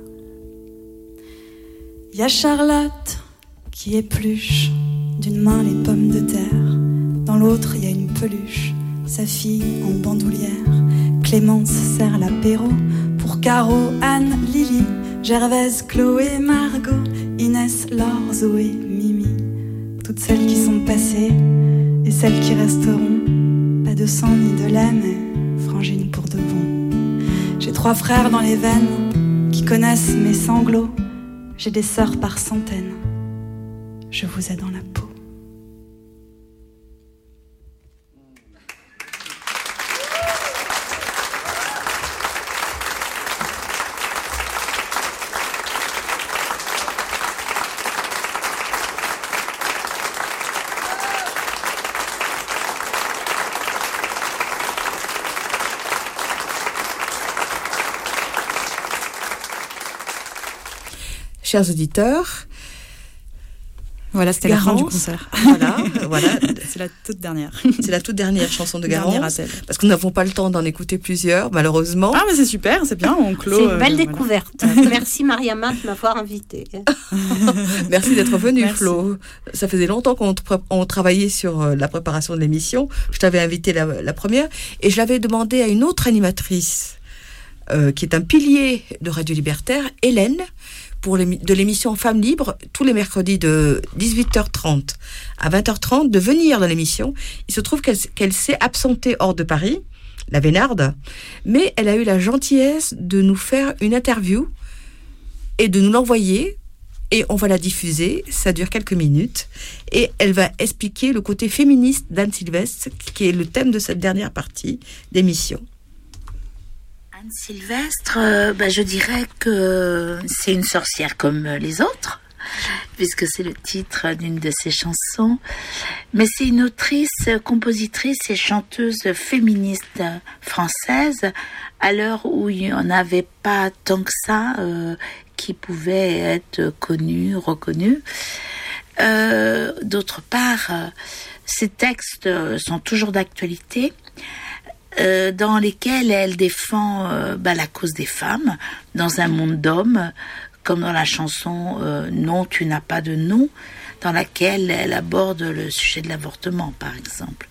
Y a Charlotte qui épluche d'une main les pommes de terre, dans l'autre y a une peluche, sa fille en bandoulière. Clémence sert l'apéro pour Caro, Anne, Lily, Gervaise, Chloé, Margot, Inès, Laure, Zoé, Mimi. Toutes celles qui sont passées et celles qui resteront. Pas de sang ni de lait, mais frangine pour de bon. J'ai trois frères dans les veines qui connaissent mes sanglots. J'ai des sœurs par centaines. Je vous ai dans la peau. Chers auditeurs, voilà, c'était la fin du concert. Voilà, voilà. C'est la toute dernière. C'est la toute dernière chanson de Garance. Dernier parce que nous n'avons pas le temps d'en écouter plusieurs, malheureusement. Ah, mais c'est super, c'est bien, on clôt. C'est une belle euh, découverte. Voilà. Merci Mariama de m'avoir invitée. Merci d'être venue, Merci. Flo. Ça faisait longtemps qu'on tra- on travaillait sur euh, la préparation de l'émission. Je t'avais invité la, la première et je l'avais demandé à une autre animatrice euh, qui est un pilier de Radio Libertaire, Hélène, pour de l'émission Femmes Libres, tous les mercredis de dix-huit heures trente à vingt heures trente, de venir dans l'émission. Il se trouve qu'elle, qu'elle s'est absentée hors de Paris, la Vénarde, mais elle a eu la gentillesse de nous faire une interview et de nous l'envoyer, et on va la diffuser, ça dure quelques minutes, et elle va expliquer le côté féministe d'Anne Sylvestre, qui est le thème de cette dernière partie d'émission. Anne Sylvestre, euh, bah, je dirais que c'est une sorcière comme les autres, puisque c'est le titre d'une de ses chansons. Mais c'est une autrice, compositrice et chanteuse féministe française, à l'heure où il n'y en avait pas tant que ça euh, qui pouvaient être connues, reconnues. Euh, d'autre part, euh, ses textes sont toujours d'actualité. Euh, dans lesquels elle défend euh, bah, la cause des femmes dans un monde d'hommes, comme dans la chanson euh, « Non, tu n'as pas de nom », dans laquelle elle aborde le sujet de l'avortement, par exemple.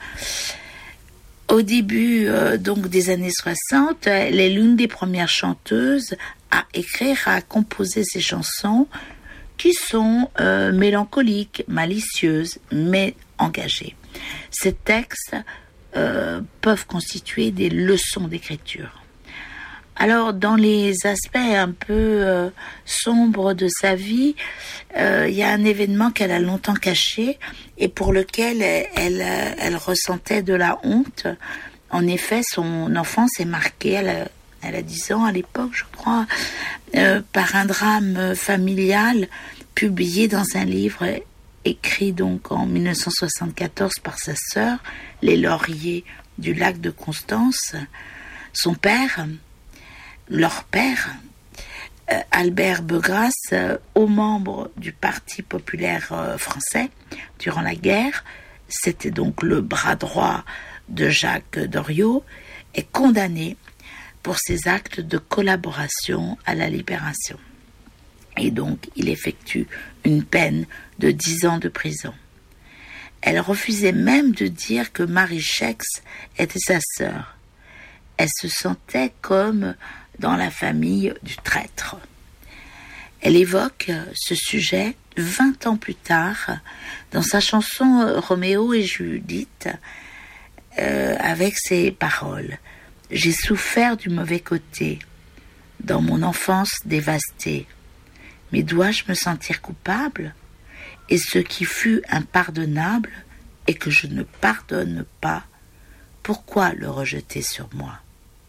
Au début euh, donc des années soixante, elle est l'une des premières chanteuses à écrire, à composer ces chansons qui sont euh, mélancoliques, malicieuses, mais engagées. Ces textes Euh, peuvent constituer des leçons d'écriture. Alors, dans les aspects un peu euh, sombres de sa vie, euh, il y a un événement qu'elle a longtemps caché et pour lequel elle, elle, elle ressentait de la honte. En effet, son enfance est marquée, elle a, elle a dix ans à l'époque, je crois, euh, par un drame familial publié dans un livre écrit donc en dix-neuf cent soixante-quatorze par sa sœur, Les Lauriers du lac de Constance. Son père, leur père, euh, Albert Begras, euh, haut membre du Parti populaire euh, français durant la guerre, c'était donc le bras droit de Jacques Doriot, est condamné pour ses actes de collaboration à la libération. Et donc, il effectue une peine de dix ans de prison. Elle refusait même de dire que Marie Schex était sa sœur. Elle se sentait comme dans la famille du traître. Elle évoque ce sujet vingt ans plus tard dans sa chanson Roméo et Judith euh, avec ces paroles. « J'ai souffert du mauvais côté, dans mon enfance dévastée. Mais dois-je me sentir coupable ? Et ce qui fut impardonnable et que je ne pardonne pas, pourquoi le rejeter sur moi ?»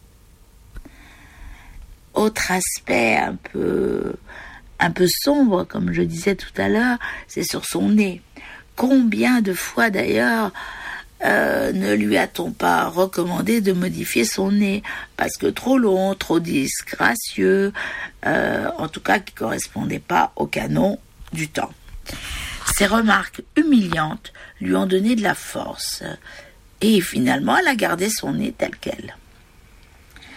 Autre aspect un peu, un peu sombre, comme je disais tout à l'heure, c'est sur son nez. Combien de fois d'ailleurs euh, ne lui a-t-on pas recommandé de modifier son nez parce que trop long, trop disgracieux, euh, en tout cas qui ne correspondait pas au canon du temps. Ces remarques humiliantes lui ont donné de la force et finalement elle a gardé son nez tel quel.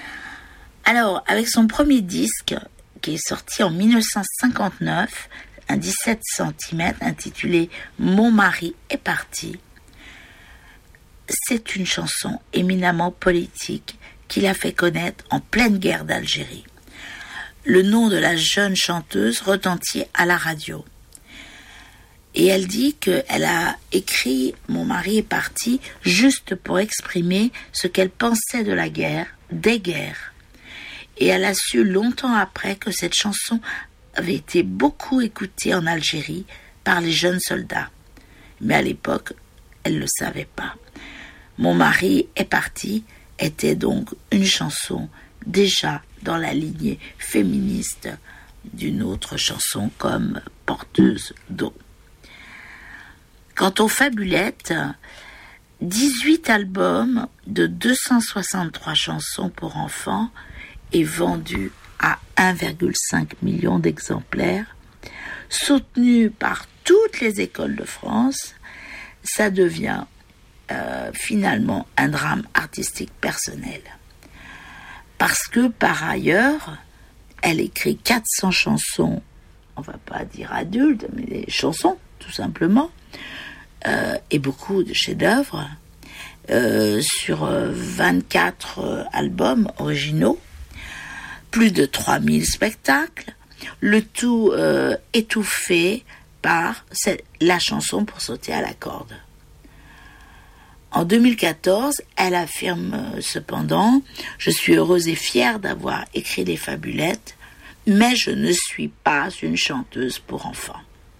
Alors, avec son premier disque qui est sorti en dix-neuf cent cinquante-neuf, un dix-sept centimètres intitulé « Mon mari est parti ». C'est une chanson éminemment politique qu'il a fait connaître en pleine guerre d'Algérie. Le nom de la jeune chanteuse retentit à la radio. Et elle dit qu'elle a écrit « Mon mari est parti » juste pour exprimer ce qu'elle pensait de la guerre, des guerres. Et elle a su longtemps après que cette chanson avait été beaucoup écoutée en Algérie par les jeunes soldats. Mais à l'époque, elle ne le savait pas. « Mon mari est parti » était donc une chanson déjà dans la lignée féministe d'une autre chanson comme « Porteuse d'eau ». Quant aux fabulettes, dix-huit albums de deux cent soixante-trois chansons pour enfants est vendu à un virgule cinq million d'exemplaires, soutenu par toutes les écoles de France. Ça devient euh, finalement un drame artistique personnel. Parce que par ailleurs, elle écrit quatre cents chansons, on va pas dire adultes, mais des chansons tout simplement, euh, et beaucoup de chefs-d'œuvre euh, sur vingt-quatre euh, albums originaux, plus de trois mille spectacles, le tout euh, étouffé par cette, la chanson pour sauter à la corde. En deux mille quatorze, elle affirme euh, cependant « Je suis heureuse et fière d'avoir écrit les fabulettes, mais je ne suis pas une chanteuse pour enfants. »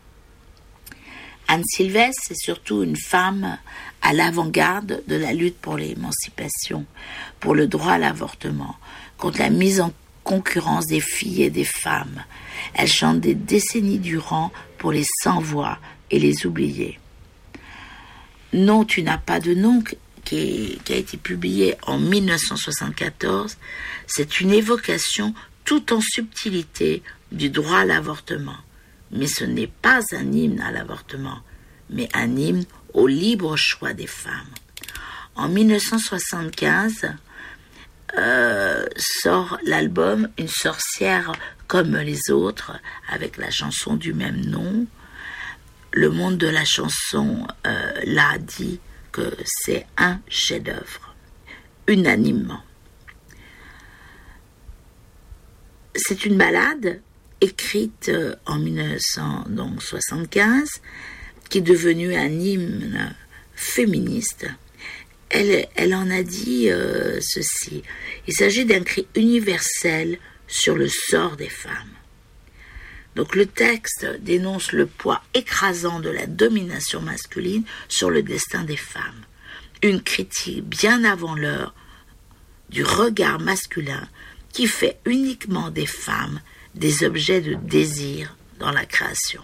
Anne Sylvestre, c'est surtout une femme à l'avant-garde de la lutte pour l'émancipation, pour le droit à l'avortement, contre la mise en concurrence des filles et des femmes. Elle chante des décennies durant pour les sans-voix et les oubliés. Non, tu n'as pas de nom, qui, est, qui a été publié en mille neuf cent soixante-quatorze, c'est une évocation tout en subtilité du droit à l'avortement. Mais ce n'est pas un hymne à l'avortement, mais un hymne au libre choix des femmes. En mille neuf cent soixante-quinze, euh, sort l'album Une sorcière comme les autres, avec la chanson du même nom. Le monde de la chanson euh, l'a dit que c'est un chef-d'œuvre, unanimement. C'est une ballade écrite en mille neuf cent soixante-quinze, qui est devenue un hymne féministe. Elle, elle en a dit euh, ceci. Il s'agit d'un cri universel sur le sort des femmes. Donc le texte dénonce le poids écrasant de la domination masculine sur le destin des femmes. Une critique bien avant l'heure du regard masculin qui fait uniquement des femmes des objets de désir dans la création.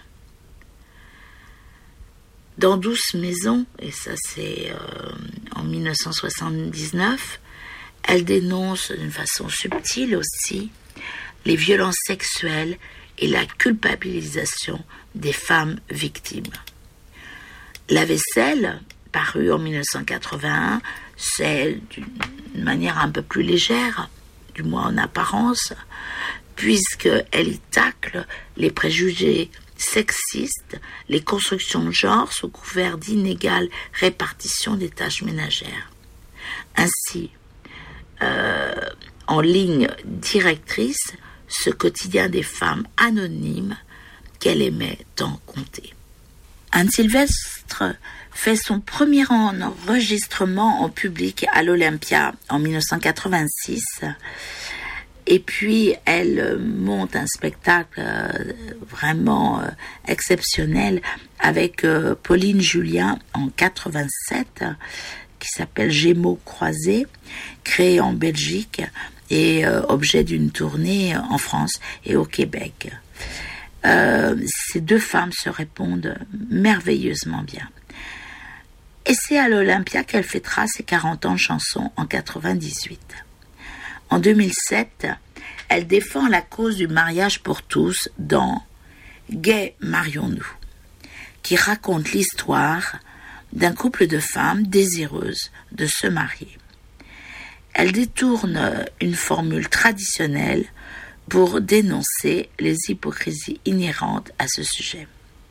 Dans Douce Maison, et ça c'est euh, en mille neuf cent soixante-dix-neuf, elle dénonce d'une façon subtile aussi les violences sexuelles et la culpabilisation des femmes victimes. La vaisselle, parue en mille neuf cent quatre-vingt-un, c'est d'une manière un peu plus légère, du moins en apparence, puisqu'elle y tacle les préjugés sexistes, les constructions de genre sous couvert d'inégale répartition des tâches ménagères. Ainsi, euh, en ligne directrice, ce quotidien des femmes anonymes qu'elle aimait tant compter. Anne Sylvestre fait son premier enregistrement en public à l'Olympia en mille neuf cent quatre-vingt-six. Et puis, elle monte un spectacle vraiment exceptionnel avec Pauline Julien en quatre-vingt-sept, qui s'appelle Gémeaux croisés, créé en Belgique et objet d'une tournée en France et au Québec. Euh, ces deux femmes se répondent merveilleusement bien. Et c'est à l'Olympia qu'elle fêtera ses quarante ans de chanson en quatre-vingt-dix-huit. En deux mille sept, elle défend la cause du mariage pour tous dans « Gay, marions-nous », qui raconte l'histoire d'un couple de femmes désireuses de se marier. Elle détourne une formule traditionnelle pour dénoncer les hypocrisies inhérentes à ce sujet.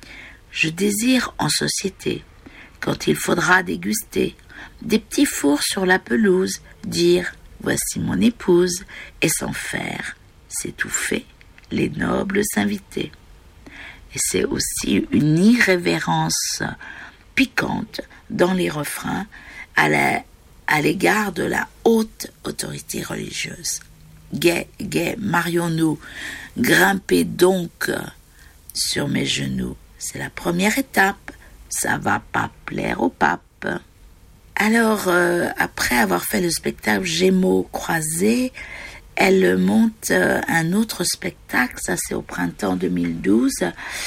Je désire en société, quand il faudra déguster, des petits fours sur la pelouse, dire « voici mon épouse » et s'en faire s'étouffer les nobles invités. Et c'est aussi une irrévérence piquante dans les refrains à, la, à l'égard de la haute autorité religieuse. Gai, gai, marions-nous, grimpez donc sur mes genoux. C'est la première étape, ça va pas plaire au pape. Alors, euh, après avoir fait le spectacle Gémeaux croisés, elle monte euh, un autre spectacle, ça c'est au printemps deux mille douze,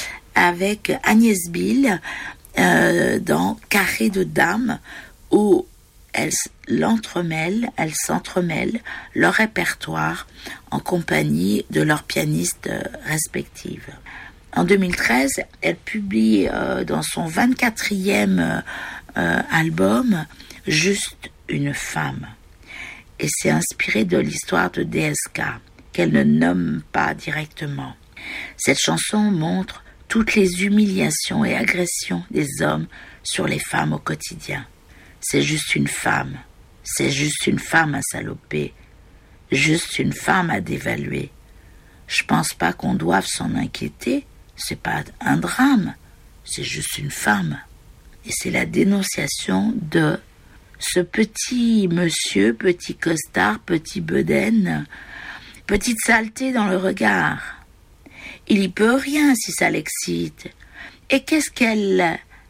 avec Agnès Bill euh, dans Carré de Dames, où elle l'entremêle, elle s'entremêle leur répertoire en compagnie de leurs pianistes euh, respectives. En deux mille treize, elle publie euh, dans son vingt-quatrième euh, album « Juste une femme ». Et c'est inspiré de l'histoire de D S K, qu'elle ne nomme pas directement. Cette chanson montre toutes les humiliations et agressions des hommes sur les femmes au quotidien. C'est juste une femme, c'est juste une femme à saloper, juste une femme à dévaluer. Je pense pas qu'on doive s'en inquiéter, c'est pas un drame, c'est juste une femme. Et c'est la dénonciation de ce petit monsieur, petit costard, petit bedaine, petite saleté dans le regard. Il y peut rien si ça l'excite. Et qu'est-ce qu'elle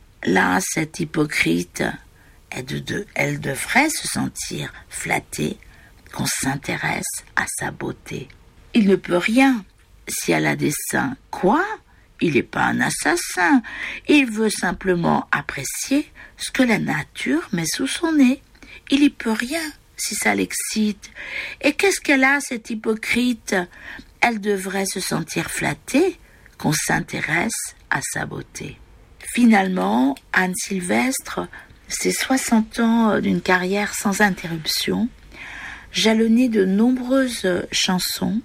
a, cette hypocrite ? Elle, de, elle devrait se sentir flattée qu'on s'intéresse à sa beauté. Il ne peut rien si elle a des seins. Quoi ? Il n'est pas un assassin. Il veut simplement apprécier ce que la nature met sous son nez. Il y peut rien si ça l'excite. Et qu'est-ce qu'elle a, cette hypocrite ? Elle devrait se sentir flattée qu'on s'intéresse à sa beauté. Finalement, Anne Sylvestre, c'est soixante ans d'une carrière sans interruption, jalonnée de nombreuses chansons,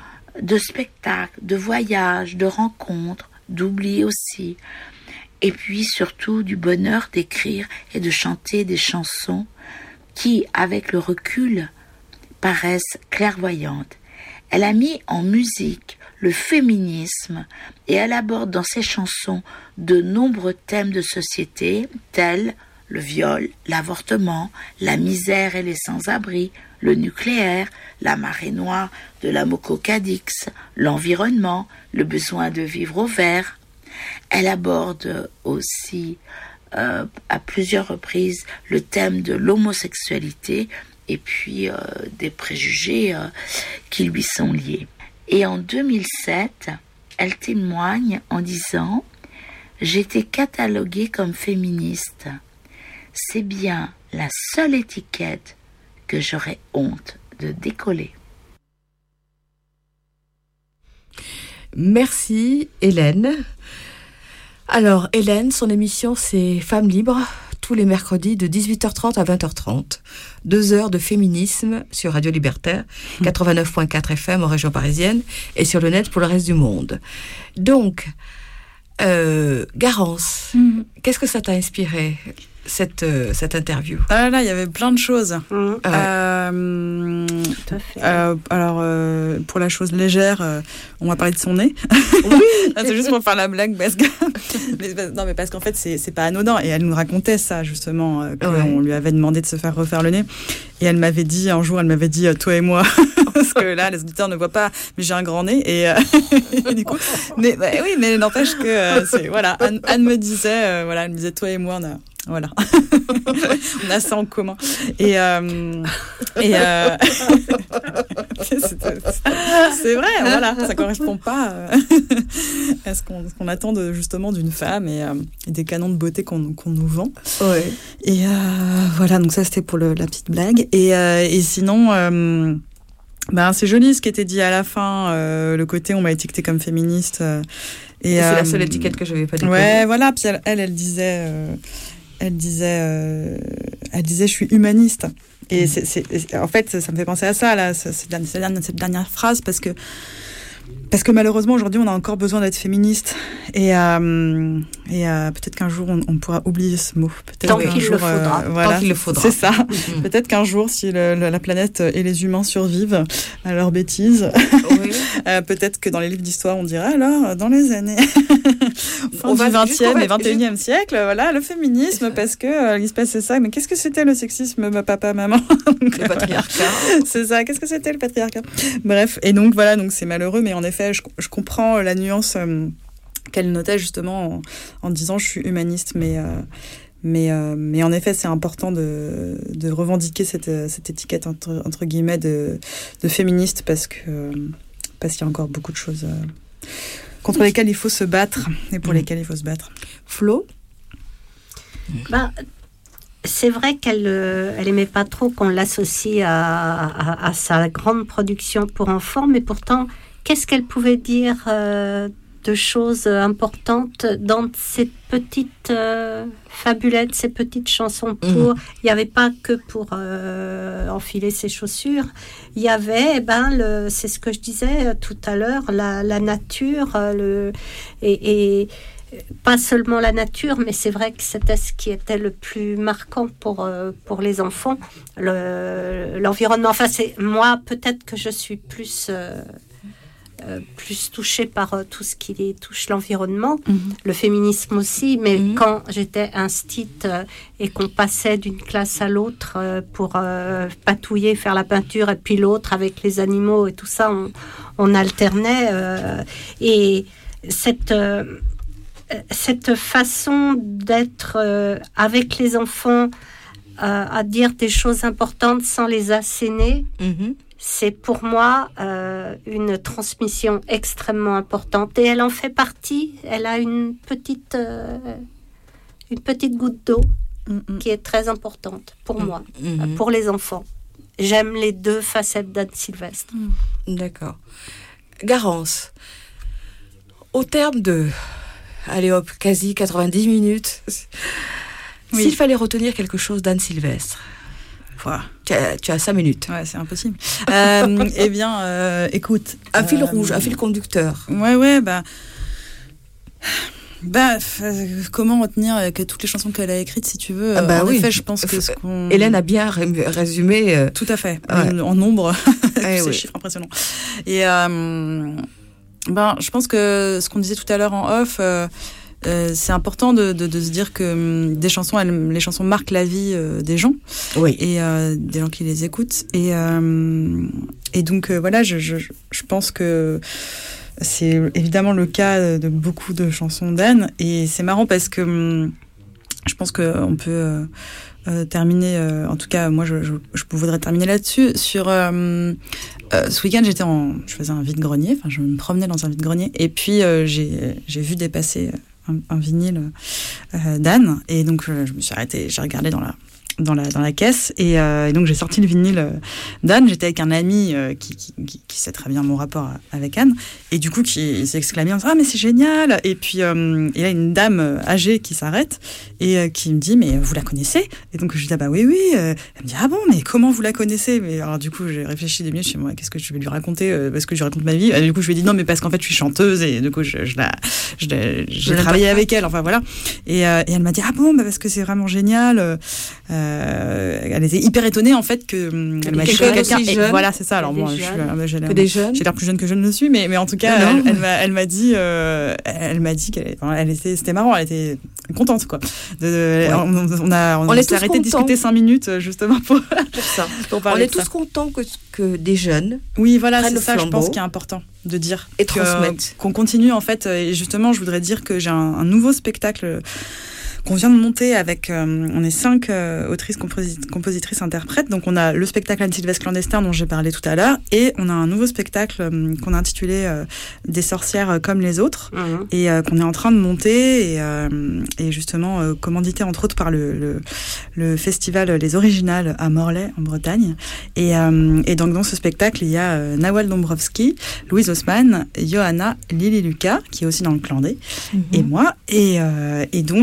de spectacles, de voyages, de rencontres, d'oubli aussi, et puis surtout du bonheur d'écrire et de chanter des chansons qui, avec le recul, paraissent clairvoyantes. Elle a mis en musique le féminisme et elle aborde dans ses chansons de nombreux thèmes de société tels le viol, l'avortement, la misère et les sans-abri, le nucléaire, la marée noire de la Moco Cadix, l'environnement, le besoin de vivre au vert. Elle aborde aussi euh, à plusieurs reprises le thème de l'homosexualité et puis euh, des préjugés euh, qui lui sont liés. Et en deux mille sept, elle témoigne en disant « J'ai été cataloguée comme féministe. C'est bien la seule étiquette que j'aurais honte de décoller. » Merci Hélène. Alors Hélène, son émission c'est Femmes Libres, tous les mercredis de dix-huit heures trente à vingt heures trente. Deux heures de féminisme sur Radio Libertaire, quatre-vingt-neuf virgule quatre F M en région parisienne et sur le net pour le reste du monde. Donc, euh, Garance, mmh. qu'est-ce que ça t'a inspiré cette, euh, cette interview? Ah là là, il y avait plein de choses. Mmh. Euh, Tout à fait. Euh, alors, euh, pour la chose légère, euh, on va parler de son nez. Oui. C'est juste pour faire la blague, parce que... mais, non, mais parce qu'en fait, c'est, c'est pas anodin. Et elle nous racontait ça, justement, euh, qu'on ouais. lui avait demandé de se faire refaire le nez. Et elle m'avait dit, un jour, elle m'avait dit, toi et moi, parce que là, les auditeurs ne voient pas, mais j'ai un grand nez. Et, euh, et du coup, mais, bah, oui, mais n'empêche que, euh, c'est, voilà, Anne, Anne me disait, euh, voilà, elle me disait, toi et moi, on a... Voilà, on a ça en commun. Et, euh, et euh, c'est, c'est, c'est vrai, voilà, ça correspond pas à ce qu'on, ce qu'on attend de, justement d'une femme et, euh, et des canons de beauté qu'on, qu'on nous vend. Ouais. Et euh, voilà, donc ça c'était pour le, la petite blague. Et, euh, et sinon, euh, ben c'est joli ce qui était dit à la fin, euh, le côté on m'a étiqueté comme féministe. Euh, et, et c'est euh, la seule étiquette que je n'avais pas découvert. Ouais, voilà. Puis elle, elle, elle disait. Euh, elle disait, euh, elle disait, je suis humaniste. Et c'est, c'est, en fait, ça me fait penser à ça, là, cette dernière, cette dernière phrase, parce que, parce que malheureusement, aujourd'hui, on a encore besoin d'être féministe. Et, euh, et euh, peut-être qu'un jour, on, on pourra oublier ce mot. Peut-être Tant qu'un qu'il jour, le faudra. Euh, voilà, Tant qu'il le faudra. C'est ça. Mm-hmm. Peut-être qu'un jour, si le, le, la planète et les humains survivent à leurs bêtises, oui. euh, peut-être que dans les livres d'histoire, on dira, alors, dans les années fin du vingtième et vingt et unième siècle, voilà, le féminisme, parce que euh, il se passait ça. Mais qu'est-ce que c'était le sexisme, ma papa, maman? Le patriarcat. C'est ça. Qu'est-ce que c'était le patriarcat? Bref. Et donc, voilà, donc c'est malheureux, mais en effet, je, je comprends la nuance euh, qu'elle notait justement en, en disant je suis humaniste, mais, euh, mais, euh, mais en effet, c'est important de, de revendiquer cette, cette étiquette entre, entre guillemets de, de féministe parce que parce qu'il y a encore beaucoup de choses euh, contre lesquelles il faut se battre et pour mmh. lesquelles il faut se battre. Flo? Ben, c'est vrai qu'elle euh, elle aimait pas trop qu'on l'associe à, à, à sa grande production pour enfants, mais pourtant, qu'est-ce qu'elle pouvait dire euh, de choses importantes dans ces petites euh, fabulettes, ces petites chansons pour... Mmh. Il n'y avait pas que pour euh, enfiler ses chaussures. Il y avait, eh ben, le, c'est ce que je disais tout à l'heure, la, la nature, le, et, et pas seulement la nature, mais c'est vrai que c'était ce qui était le plus marquant pour, euh, pour les enfants, le, l'environnement. Enfin, c'est, moi, peut-être que je suis plus... Euh, Euh, plus touchée par euh, tout ce qui touche l'environnement, mmh. le féminisme aussi, mais mmh. quand j'étais instite euh, et qu'on passait d'une classe à l'autre euh, pour euh, patouiller, faire la peinture, et puis l'autre avec les animaux et tout ça, on, on alternait. Euh, et cette, euh, cette façon d'être euh, avec les enfants, euh, à dire des choses importantes sans les asséner, mmh. c'est pour moi euh, une transmission extrêmement importante et elle en fait partie. Elle a une petite, euh, une petite goutte d'eau mm-hmm. qui est très importante pour mm-hmm. moi, mm-hmm. pour les enfants. J'aime les deux facettes d'Anne Sylvestre. Mm. D'accord. Garance, au terme de, allez hop, quasi quatre-vingt-dix minutes, oui. s'il fallait retenir quelque chose d'Anne Sylvestre, Voilà. Tu as, tu as cinq minutes. Ouais, c'est impossible. euh, eh bien, euh, écoute. Un fil euh, rouge, un fil conducteur. Ouais, ouais, bah. Bah, euh, comment retenir que toutes les chansons qu'elle a écrites, si tu veux. Ah bah en oui. effet, je pense que ce qu'on... Hélène a bien ré- résumé. Euh... Tout à fait. Ouais. En nombre. Eh ces oui. chiffres impressionnants. Et euh, ben, je pense que ce qu'on disait tout à l'heure en off. Euh, Euh, c'est important de, de, de se dire que hum, des chansons, elles, les chansons marquent la vie euh, des gens, oui. et euh, des gens qui les écoutent. Et, euh, et donc euh, voilà, je, je, je pense que c'est évidemment le cas de beaucoup de chansons d'Anne. Et c'est marrant parce que hum, je pense qu'on peut euh, euh, terminer, euh, en tout cas moi je, je, je voudrais terminer là-dessus, sur... Euh, Euh, ce week-end, j'étais en, je faisais un vide-grenier, enfin, je me promenais dans un vide-grenier, et puis euh, j'ai, j'ai vu dépasser un, un vinyle euh, d'Anne, et donc euh, je me suis arrêtée, j'ai regardé dans la, dans la, dans la caisse, et, euh, et donc j'ai sorti le vinyle euh, d'Anne. J'étais avec un ami euh, qui, qui, qui, qui sait très bien mon rapport avec Anne, et du coup qui s'est exclamé en disant « Ah, mais c'est génial !» Et puis euh, il y a une dame âgée qui s'arrête et euh, qui me dit « Mais vous la connaissez ?» Et donc je dis « Ah bah oui, oui !» Elle me dit « Ah bon, mais comment vous la connaissez ?» Mais alors du coup j'ai réfléchi des minutes, je me suis dit « Qu'est-ce que je vais lui raconter euh, parce que je lui raconte ma vie ?» Et du coup je lui ai dit « Non, mais parce qu'en fait je suis chanteuse et du coup je, je la, je la, j'ai travaillé avec elle, enfin voilà. » Et, euh, et elle m'a dit « Ah bon, bah, parce que c'est vraiment génial. Euh, Euh, elle était hyper étonnée en fait que elle m'a dit que quelqu'un et voilà c'est ça. Alors moi je suis, j'ai, que des jeunes. J'ai l'air plus jeune que je ne le suis, mais mais en tout cas non, non. Elle, elle m'a elle m'a dit euh, elle m'a dit qu'elle enfin, elle était c'était marrant, elle était contente quoi. De, de, ouais. on, on a on, on s'est arrêté de discuter cinq minutes justement pour pour ça. Pour parler on est de tous ça. contents que que des jeunes. Oui voilà c'est ça je pense qu'il est important de dire et que, transmettre qu'on continue en fait. Et justement je voudrais dire que j'ai un, un nouveau spectacle qu'on vient de monter avec, euh, on est cinq euh, autrices, composi- compositrices, interprètes. Donc on a le spectacle Anne Sylvestre clandestin dont j'ai parlé tout à l'heure, et on a un nouveau spectacle euh, qu'on a intitulé euh, Des sorcières comme les autres, mmh. et euh, qu'on est en train de monter, et, euh, et justement euh, commandité entre autres par le, le, le festival Les Originales à Morlaix en Bretagne. Et, euh, et donc dans ce spectacle il y a euh, Nawal Dombrowski, Louise Haussmann, Johanna, Lily Lucas qui est aussi dans le Clandé, mmh. et moi. Et, euh, et donc euh,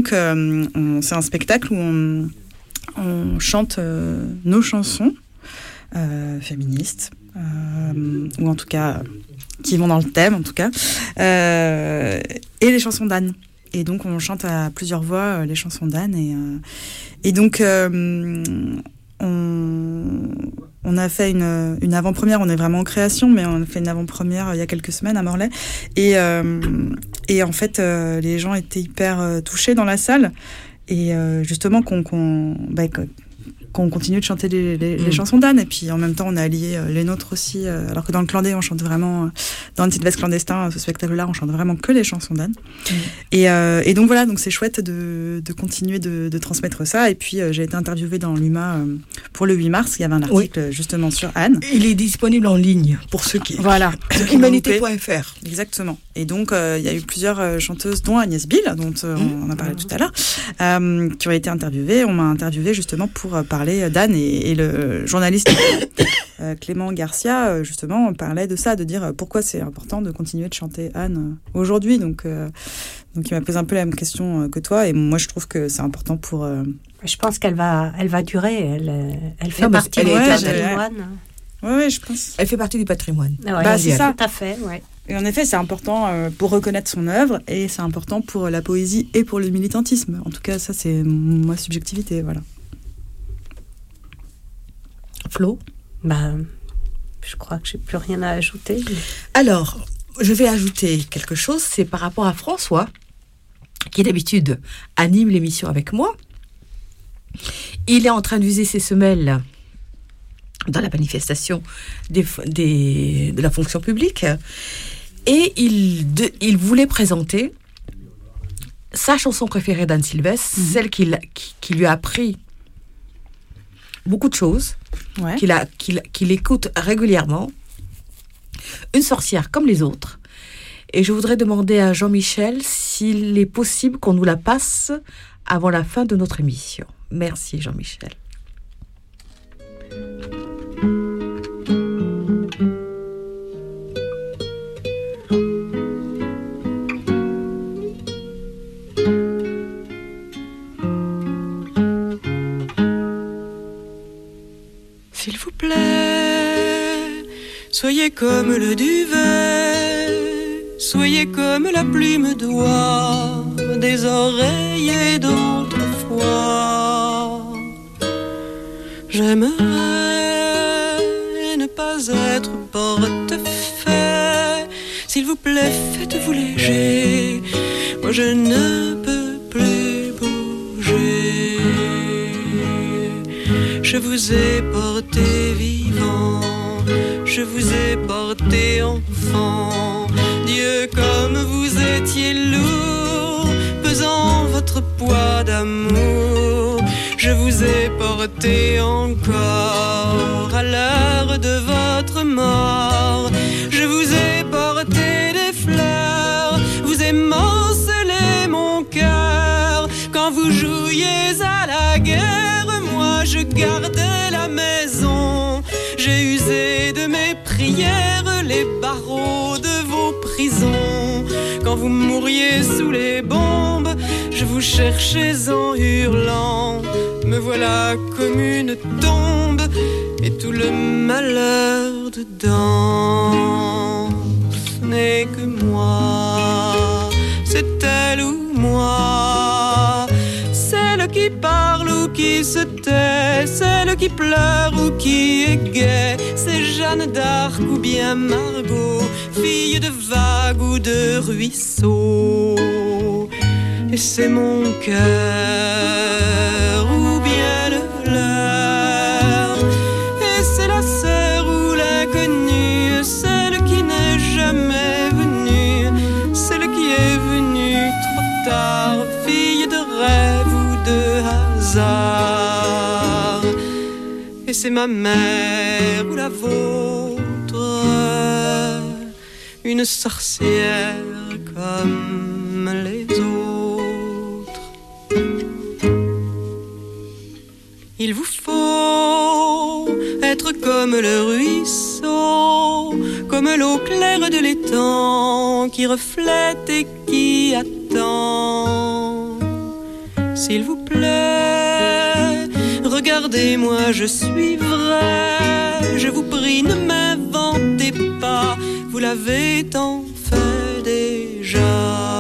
euh, on, c'est un spectacle où on, on chante euh, nos chansons euh, féministes, euh, ou en tout cas qui vont dans le thème, en tout cas, euh, et les chansons d'Anne. Et donc on chante à plusieurs voix euh, les chansons d'Anne. Et, euh, et donc euh, on, on a fait une, une avant-première, on est vraiment en création, mais on a fait une avant-première euh, il y a quelques semaines à Morlaix. Et, euh, et en fait, euh, les gens étaient hyper euh, touchés dans la salle. Et euh, justement, qu'on, qu'on, bah, qu'on continue de chanter les, les, mmh. les chansons d'Anne. Et puis en même temps, on a allié euh, les nôtres aussi. Euh, alors que dans le Clandé, on chante vraiment... Euh, dans le Sylvestre clandestin, ce spectacle-là, on chante vraiment que les chansons d'Anne. Mmh. Et, euh, et donc voilà, donc c'est chouette de, de continuer de, de transmettre ça. Et puis euh, j'ai été interviewée dans l'U M A euh, pour le huit mars. Il y avait un article oui. justement sur Anne. Il est disponible en ligne pour ceux qui... Voilà. humanité point f r. Exactement. Et donc, euh, il y a eu plusieurs euh, chanteuses, dont Agnès Bill, dont euh, mmh. on en a parlé mmh. tout à l'heure, euh, qui ont été interviewées. On m'a interviewée justement pour euh, parler d'Anne. Et, et le journaliste euh, Clément Garcia, euh, justement, parlait de ça, de dire euh, pourquoi c'est important de continuer de chanter Anne euh, aujourd'hui. Donc, euh, donc, il m'a posé un peu la même question euh, que toi. Et moi, je trouve que c'est important pour... Euh... Je pense qu'elle va, elle va durer. Elle, elle fait non, partie du patrimoine. Oui, ouais, je pense. Elle fait partie du patrimoine. Ouais, bah, c'est ça. Tout à fait, ouais. Et en effet, c'est important euh, pour reconnaître son œuvre et c'est important pour la poésie et pour le militantisme. En tout cas, ça, c'est ma subjectivité, voilà. Flo ? Bah, je crois que j'ai plus rien à ajouter. Alors, je vais ajouter quelque chose, c'est par rapport à François, qui d'habitude anime l'émission avec moi. Il est en train d'user ses semelles dans la manifestation des, des, de la fonction publique et il, de, il voulait présenter sa chanson préférée d'Anne Sylvestre, mmh. celle qui, qui, qui lui a appris beaucoup de choses, ouais. qu'il, a, qu'il, qu'il écoute régulièrement, Une sorcière comme les autres. Et je voudrais demander à Jean-Michel s'il est possible qu'on nous la passe avant la fin de notre émission. Merci Jean-Michel. S'il vous plaît, soyez comme le duvet, soyez comme la plume d'oie des oreillers d'autrefois. J'aimerais ne pas être portefaix. S'il vous plaît, faites-vous léger. Moi je ne peux plus bouger. Je vous ai porté vivant, je vous ai porté enfant. Dieu, comme vous étiez lourd, pesant votre poids d'amour. Je vous ai porté encore à l'heure de votre mort. Je vous ai porté des fleurs, vous émancelez mon cœur. Quand vous jouiez à la guerre, moi je gardais la maison. J'ai usé de mes prières les barreaux de vos prisons. Quand vous mouriez sous les bombes, je vous cherchais en hurlant. Me voilà comme une tombe et tout le malheur dedans. Ce n'est que moi, c'est elle ou moi. Celle qui parle ou qui se tait, celle qui pleure ou qui est gaie. C'est Jeanne d'Arc ou bien Margot, fille de vagues ou de ruisseaux. Et c'est mon cœur ou bien le leur. Et c'est la sœur ou l'inconnue, celle qui n'est jamais venue, celle qui est venue trop tard, fille de rêve ou de hasard. Et c'est ma mère ou la vôtre, une sorcière comme les autres. Il vous faut être comme le ruisseau, comme l'eau claire de l'étang qui reflète et qui attend. s'il vous plaît, regardez-moi, je suis vrai. Je vous prie, ne m'inventez pas, vous l'avez tant fait déjà.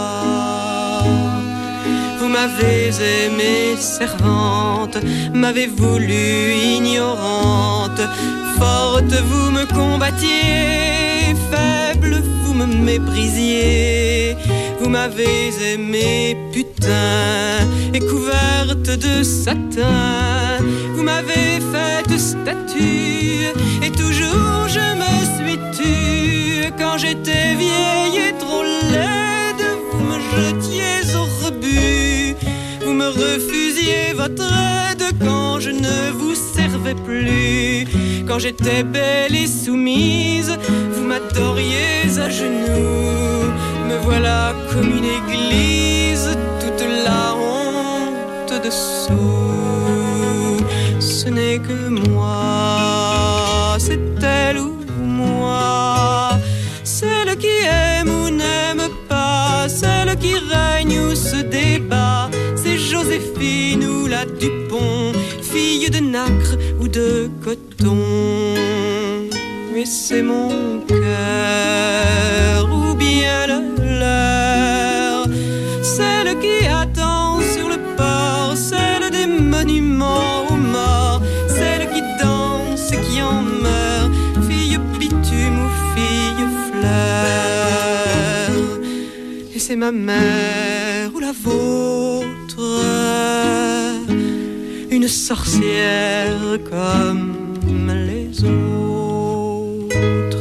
Vous m'avez aimée servante, m'avez voulu ignorante. Forte, vous me combattiez, faible, vous me méprisiez. Vous m'avez aimée putain et couverte de satin. Vous m'avez faite statue et toujours je me suis tue. Quand j'étais vieille et trop laide, vous me jetiez au rebut. Vous me refusiez votre aide quand je ne vous servais plus. Quand j'étais belle et soumise, vous m'adoriez à genoux. Me voilà comme une église, toute la honte dessous. Ce n'est que moi, c'est elle ou moi. Celle qui aime ou n'aime pas, celle qui règne ou se débat. C'est Joséphine ou la Dupont, fille de nacre ou de coton. Mais c'est mon cœur ou bien le leur, celle qui attend sur le port, celle des monuments aux morts, celle qui danse et qui en meurt, fille bitume ou fille fleur. Et c'est ma mère ou la vôtre, une sorcière comme les autres.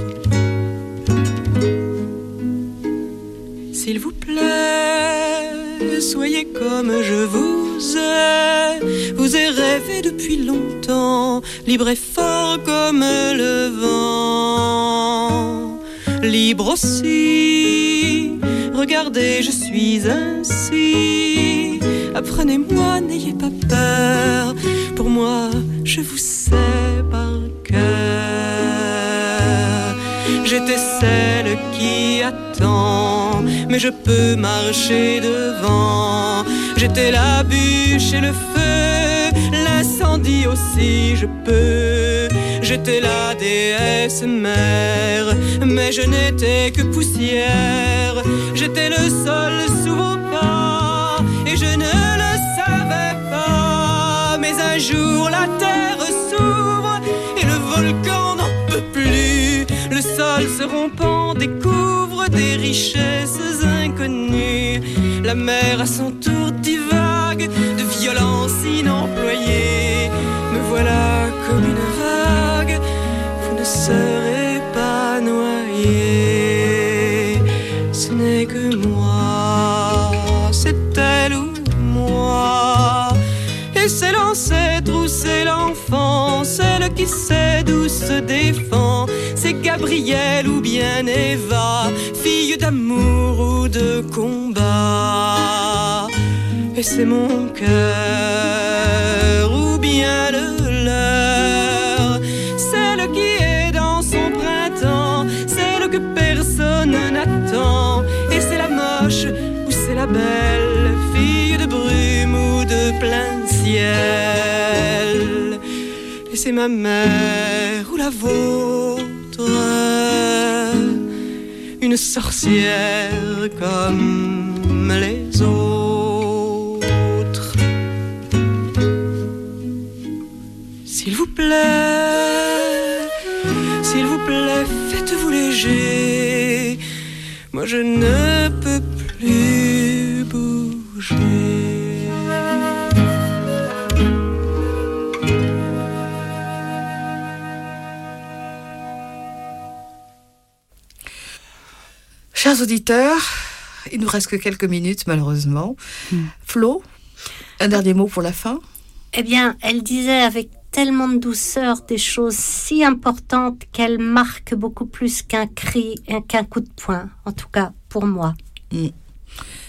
S'il vous plaît, soyez comme je vous ai. Vous ai rêvé depuis longtemps, libre et fort comme le vent. Libre aussi, regardez, je suis ainsi. Apprenez-moi, n'ayez pas peur. Pour moi, je vous sais par cœur. J'étais celle qui attend, mais je peux marcher devant. J'étais la bûche et le feu, l'incendie aussi je peux. J'étais la déesse mère, mais je n'étais que poussière. J'étais le sol sous vos pas, et je ne le savais pas. Mais un jour la terre s'ouvre, et le volcan n'en peut plus. Le sol se rompant découvre des richesses inconnues. La mer à son tour divague de violence inemployée. Me voilà comme une vague, vous ne serez pas noyé. Ce n'est que moi, c'est elle ou moi. Et c'est l'ancêtre ou c'est l'enfant, celle qui sait d'où se défend. C'est Gabrielle ou bien Eva, fille d'amour ou de combat. Et c'est mon cœur ou bien le leur, celle qui est dans son printemps, celle que personne n'attend. Et c'est la moche ou c'est la belle, fille de brume ou de plein ciel. Et c'est ma mère ou la vôtre, une sorcière comme les autres. S'il vous plaît, s'il vous plaît, faites-vous léger. Moi je ne peux plus bouger. Chers auditeurs, il nous reste que quelques minutes malheureusement. Hmm. Flo, un dernier mot pour la fin. Eh bien, elle disait avec tellement de douceur des choses si importantes qu'elles marquent beaucoup plus qu'un cri et qu'un coup de poing, en tout cas pour moi. Hmm. Garance ?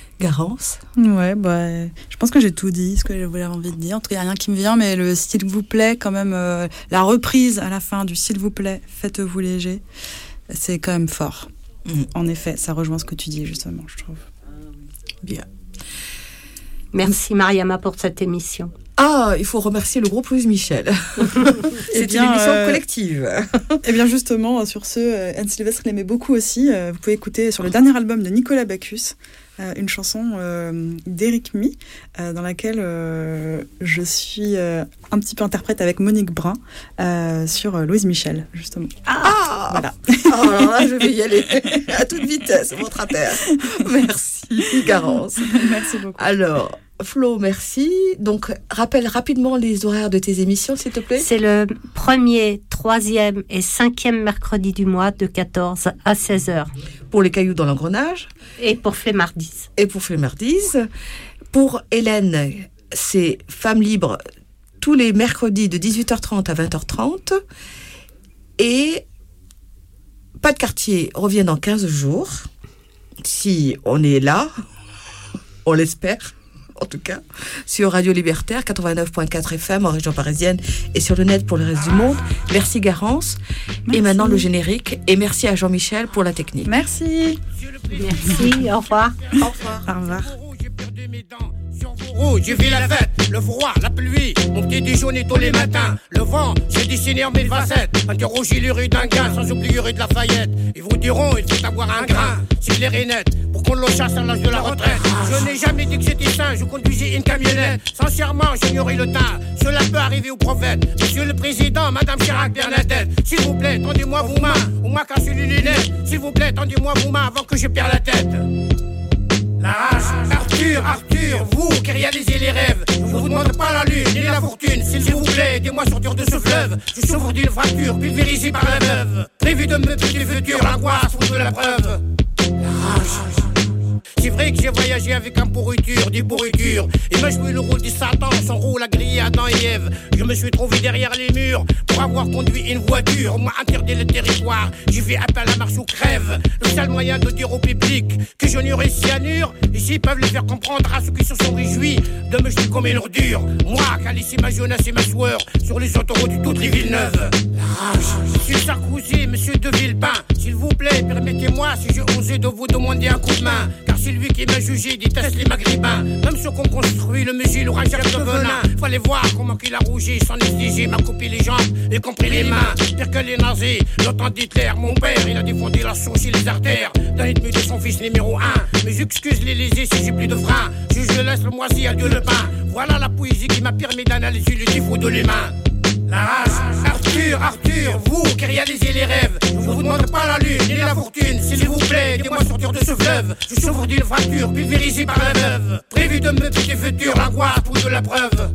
Ouais, bah, je pense que j'ai tout dit, ce que j'avais envie de dire. En tout cas, il n'y a rien qui me vient, mais le s'il vous plaît, quand même, euh, la reprise à la fin du s'il vous plaît, faites-vous léger, c'est quand même fort. Mmh. En effet, ça rejoint ce que tu dis, justement, je trouve. Bien. Merci Mariama pour cette émission. Ah, il faut remercier le groupe Louise Michel. C'est bien, une émission euh, collective. Eh bien justement, sur ce, Anne Sylvestre l'aimait beaucoup aussi. Vous pouvez écouter sur le dernier album de Nicolas Bacchus, une chanson euh, d'Éric Mi, euh, dans laquelle euh, je suis euh, un petit peu interprète avec Monique Brun euh, sur euh, Louise Michel, justement. Ah, voilà. Oh, alors là, je vais y aller à toute vitesse, votre à terre. Merci, Garance. Merci beaucoup. Alors, Flo, merci. Donc, rappelle rapidement les horaires de tes émissions, s'il te plaît. C'est le premier, troisième et cinquième mercredi du mois de quatorze à seize heures. Pour les cailloux dans l'engrenage. Et pour Flemmardise. Et pour Flemmardise. Pour Hélène, c'est Femmes Libres tous les mercredis de dix-huit heures trente à vingt heures trente. Et Pas de quartier revient dans quinze jours. Si on est là, on l'espère. En tout cas, sur Radio Libertaire, quatre-vingt-neuf virgule quatre F M en région parisienne et sur le net pour le reste du monde. Merci Garance. Merci. Et maintenant le générique. Et merci à Jean-Michel pour la technique. Merci. Merci, au revoir. Au revoir. Au revoir. Sur vos roues, j'ai vu la fête, le froid, la pluie, mon petit déjeuner tous les matins, le vent, j'ai dessiné en mille facettes, interrogez les rues d'un gain, sans oublier rue de Lafayette. Ils vous diront, il faut avoir un grain, si l'air est net, pour qu'on le chasse à l'âge de la retraite. Je n'ai jamais dit que j'étais sain, je conduisais une camionnette. Sincèrement, j'ignorais le teint, cela peut arriver au prophète. Monsieur le Président, Madame Chirac, Bernadette, s'il vous plaît, tendez-moi vos mains, ou moi cassez les lunettes. S'il vous plaît, tendez-moi vos mains avant que je perde la tête. La rage, Arthur, Arthur, vous qui réalisez les rêves, je vous demande pas la lune ni la fortune, s'il vous plaît, aidez-moi à sortir de ce fleuve. Je souffre d'une fracture pulvérisée par la veuve, prévu de me tuer du futur, l'angoisse ou de la preuve. La rage. C'est vrai que j'ai voyagé avec un pourriture, des pourritures. Il m'a joué le rôle du Satan, son rôle a grillé Adam et Ève. Je me suis trouvé derrière les murs pour avoir conduit une voiture. On m'a interdit le territoire, j'ai fait appel à la marche ou crève. Le seul moyen de dire au public que je n'aurai cyanure, ici peuvent le faire comprendre à ceux qui se sont réjouis de me jeter comme une ordure. Moi qui a laissé ma jeunesse et ma sueur sur les autoroutes de toutes les villes neuves. La rage. Monsieur Sarkozy, monsieur de Villepin, s'il vous plaît, permettez-moi si j'ai osé de vous demander un coup de main. Car c'est lui qui m'a jugé, déteste les maghrébins. Même ceux qu'on construit, le musée, le rangeur de venin. Fallait voir comment qu'il a rougi, sans négliger, m'a coupé les jambes, y compris les mains. Pire que les nazis, l'OTAN d'Hitler. Mon père, il a défendu la source et les artères d'un ennemi de son fils numéro un. Mais j'excuse les lésés si j'ai plus de frein. Je, je laisse le moisi à Dieu le pain. Voilà la poésie qui m'a permis d'analyser le défaut de l'humain. La race, Arthur, Arthur, vous qui réalisez les rêves, je vous demande pas la lune ni la fortune, s'il vous plaît, aidez-moi à sortir de ce fleuve. Je souffre d'une fracture pulvérisée par la veuve, prévu de me piquer futur, l'angoisse ou de la preuve.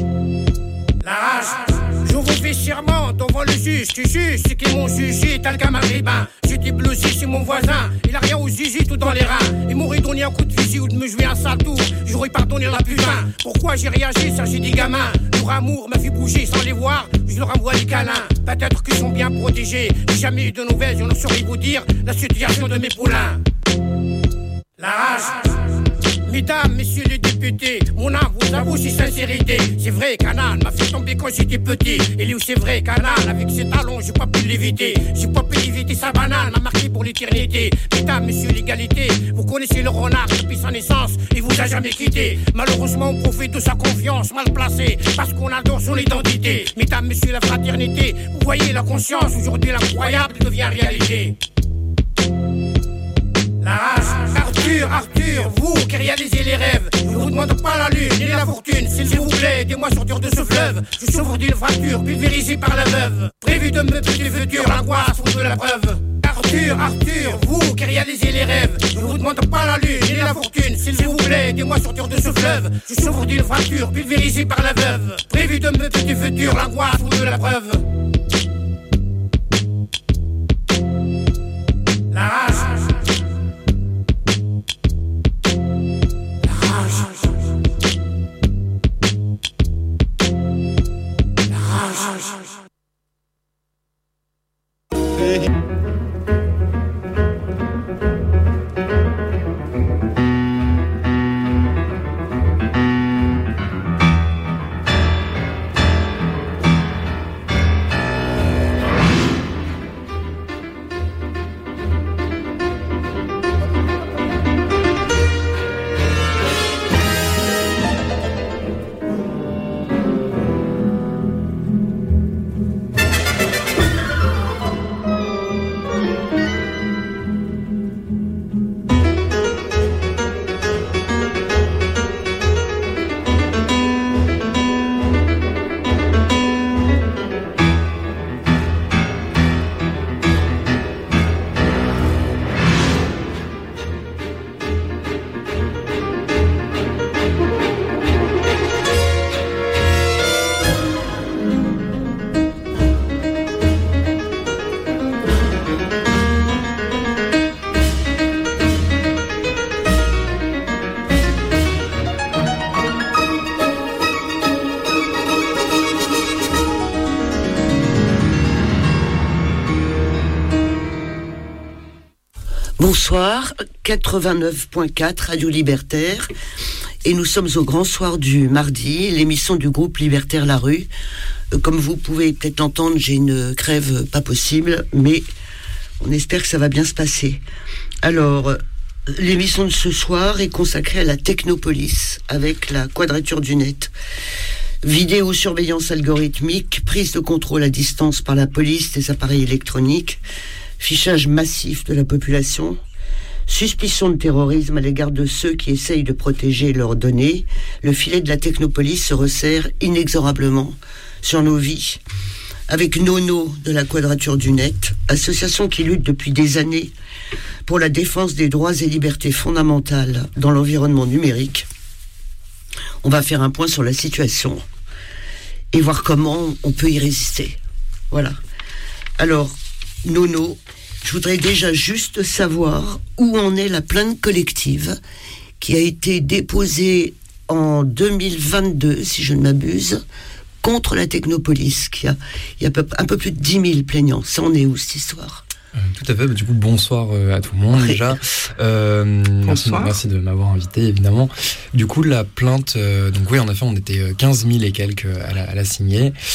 La rage. Je vous fais serment devant le juge qui juge ceux qui m'ont jugé tel qu'un maghrébin. J'étais blousé chez mon voisin, il a rien aux zizi tout dans les reins. Il m'aurait donné un coup de fusil ou de me jouer un sale tour, j'aurais pardonné la putain. Pourquoi j'ai réagi, ça j'ai des gamins. Leur amour m'a fait bouger sans les voir, je leur envoie des câlins. Peut-être qu'ils sont bien protégés, j'ai jamais eu de nouvelles, je ne saurais vous dire la situation de mes poulains. La rage. Mesdames, messieurs les députés, mon âme vous avoue si sincérité. C'est vrai, Canal m'a fait tomber quand j'étais petit. Et lui, c'est vrai, Canal, avec ses talons, j'ai pas pu l'éviter. J'ai pas pu éviter sa banane, m'a marqué pour l'éternité. Mesdames, messieurs l'égalité, vous connaissez le renard depuis sa naissance, il vous a jamais quitté. Malheureusement, on profite de sa confiance mal placée, parce qu'on adore son identité. Mesdames, messieurs la fraternité, vous voyez la conscience, aujourd'hui l'incroyable devient réalité. La rage, Arthur, Arthur, vous qui réalisez les rêves, je vous demande pas la lune ni la fortune, s'il vous plaît, aidez-moi à sortir de ce fleuve. Je souffre d'une fracture pulvérisée par la veuve, prévu de me piquer futur, l'angoisse ou de la preuve. Arthur, Arthur, vous qui réalisez les rêves, je vous demande pas la lune ni la fortune, s'il vous plaît, aidez-moi à sortir de ce fleuve. Je souffre d'une fracture pulvérisée par la veuve, prévu de me piquer futur, l'angoisse ou de la preuve. La rage. Bonsoir, quatre-vingt-neuf point quatre Radio Libertaire, et nous sommes au grand soir du mardi, l'émission du groupe Libertaire La Rue. Comme vous pouvez peut-être l'entendre, j'ai une crève pas possible, mais on espère que ça va bien se passer. Alors, l'émission de ce soir est consacrée à la technopolis, avec la Quadrature du Net. Vidéosurveillance algorithmique, prise de contrôle à distance par la police des appareils électroniques, fichage massif de la population, suspicion de terrorisme à l'égard de ceux qui essayent de protéger leurs données. Le filet de la technopolis se resserre inexorablement sur nos vies. Avec Nono de la Quadrature du Net, association qui lutte depuis des années pour la défense des droits et libertés fondamentales dans l'environnement numérique, on va faire un point sur la situation et voir comment on peut y résister. Voilà. Alors, Nono, je voudrais déjà juste savoir où en est la plainte collective qui a été déposée en deux mille vingt-deux, si je ne m'abuse, contre la technopolis. Qui a, il y a un peu plus de dix mille plaignants. Ça en est où, cette histoire ? Euh, tout à fait. Du coup, bonsoir euh, à tout le monde, déjà. Euh, merci, merci de m'avoir invité, évidemment. Du coup, la plainte, euh, donc oui, en effet, on était quinze mille et quelques à la, à la signer.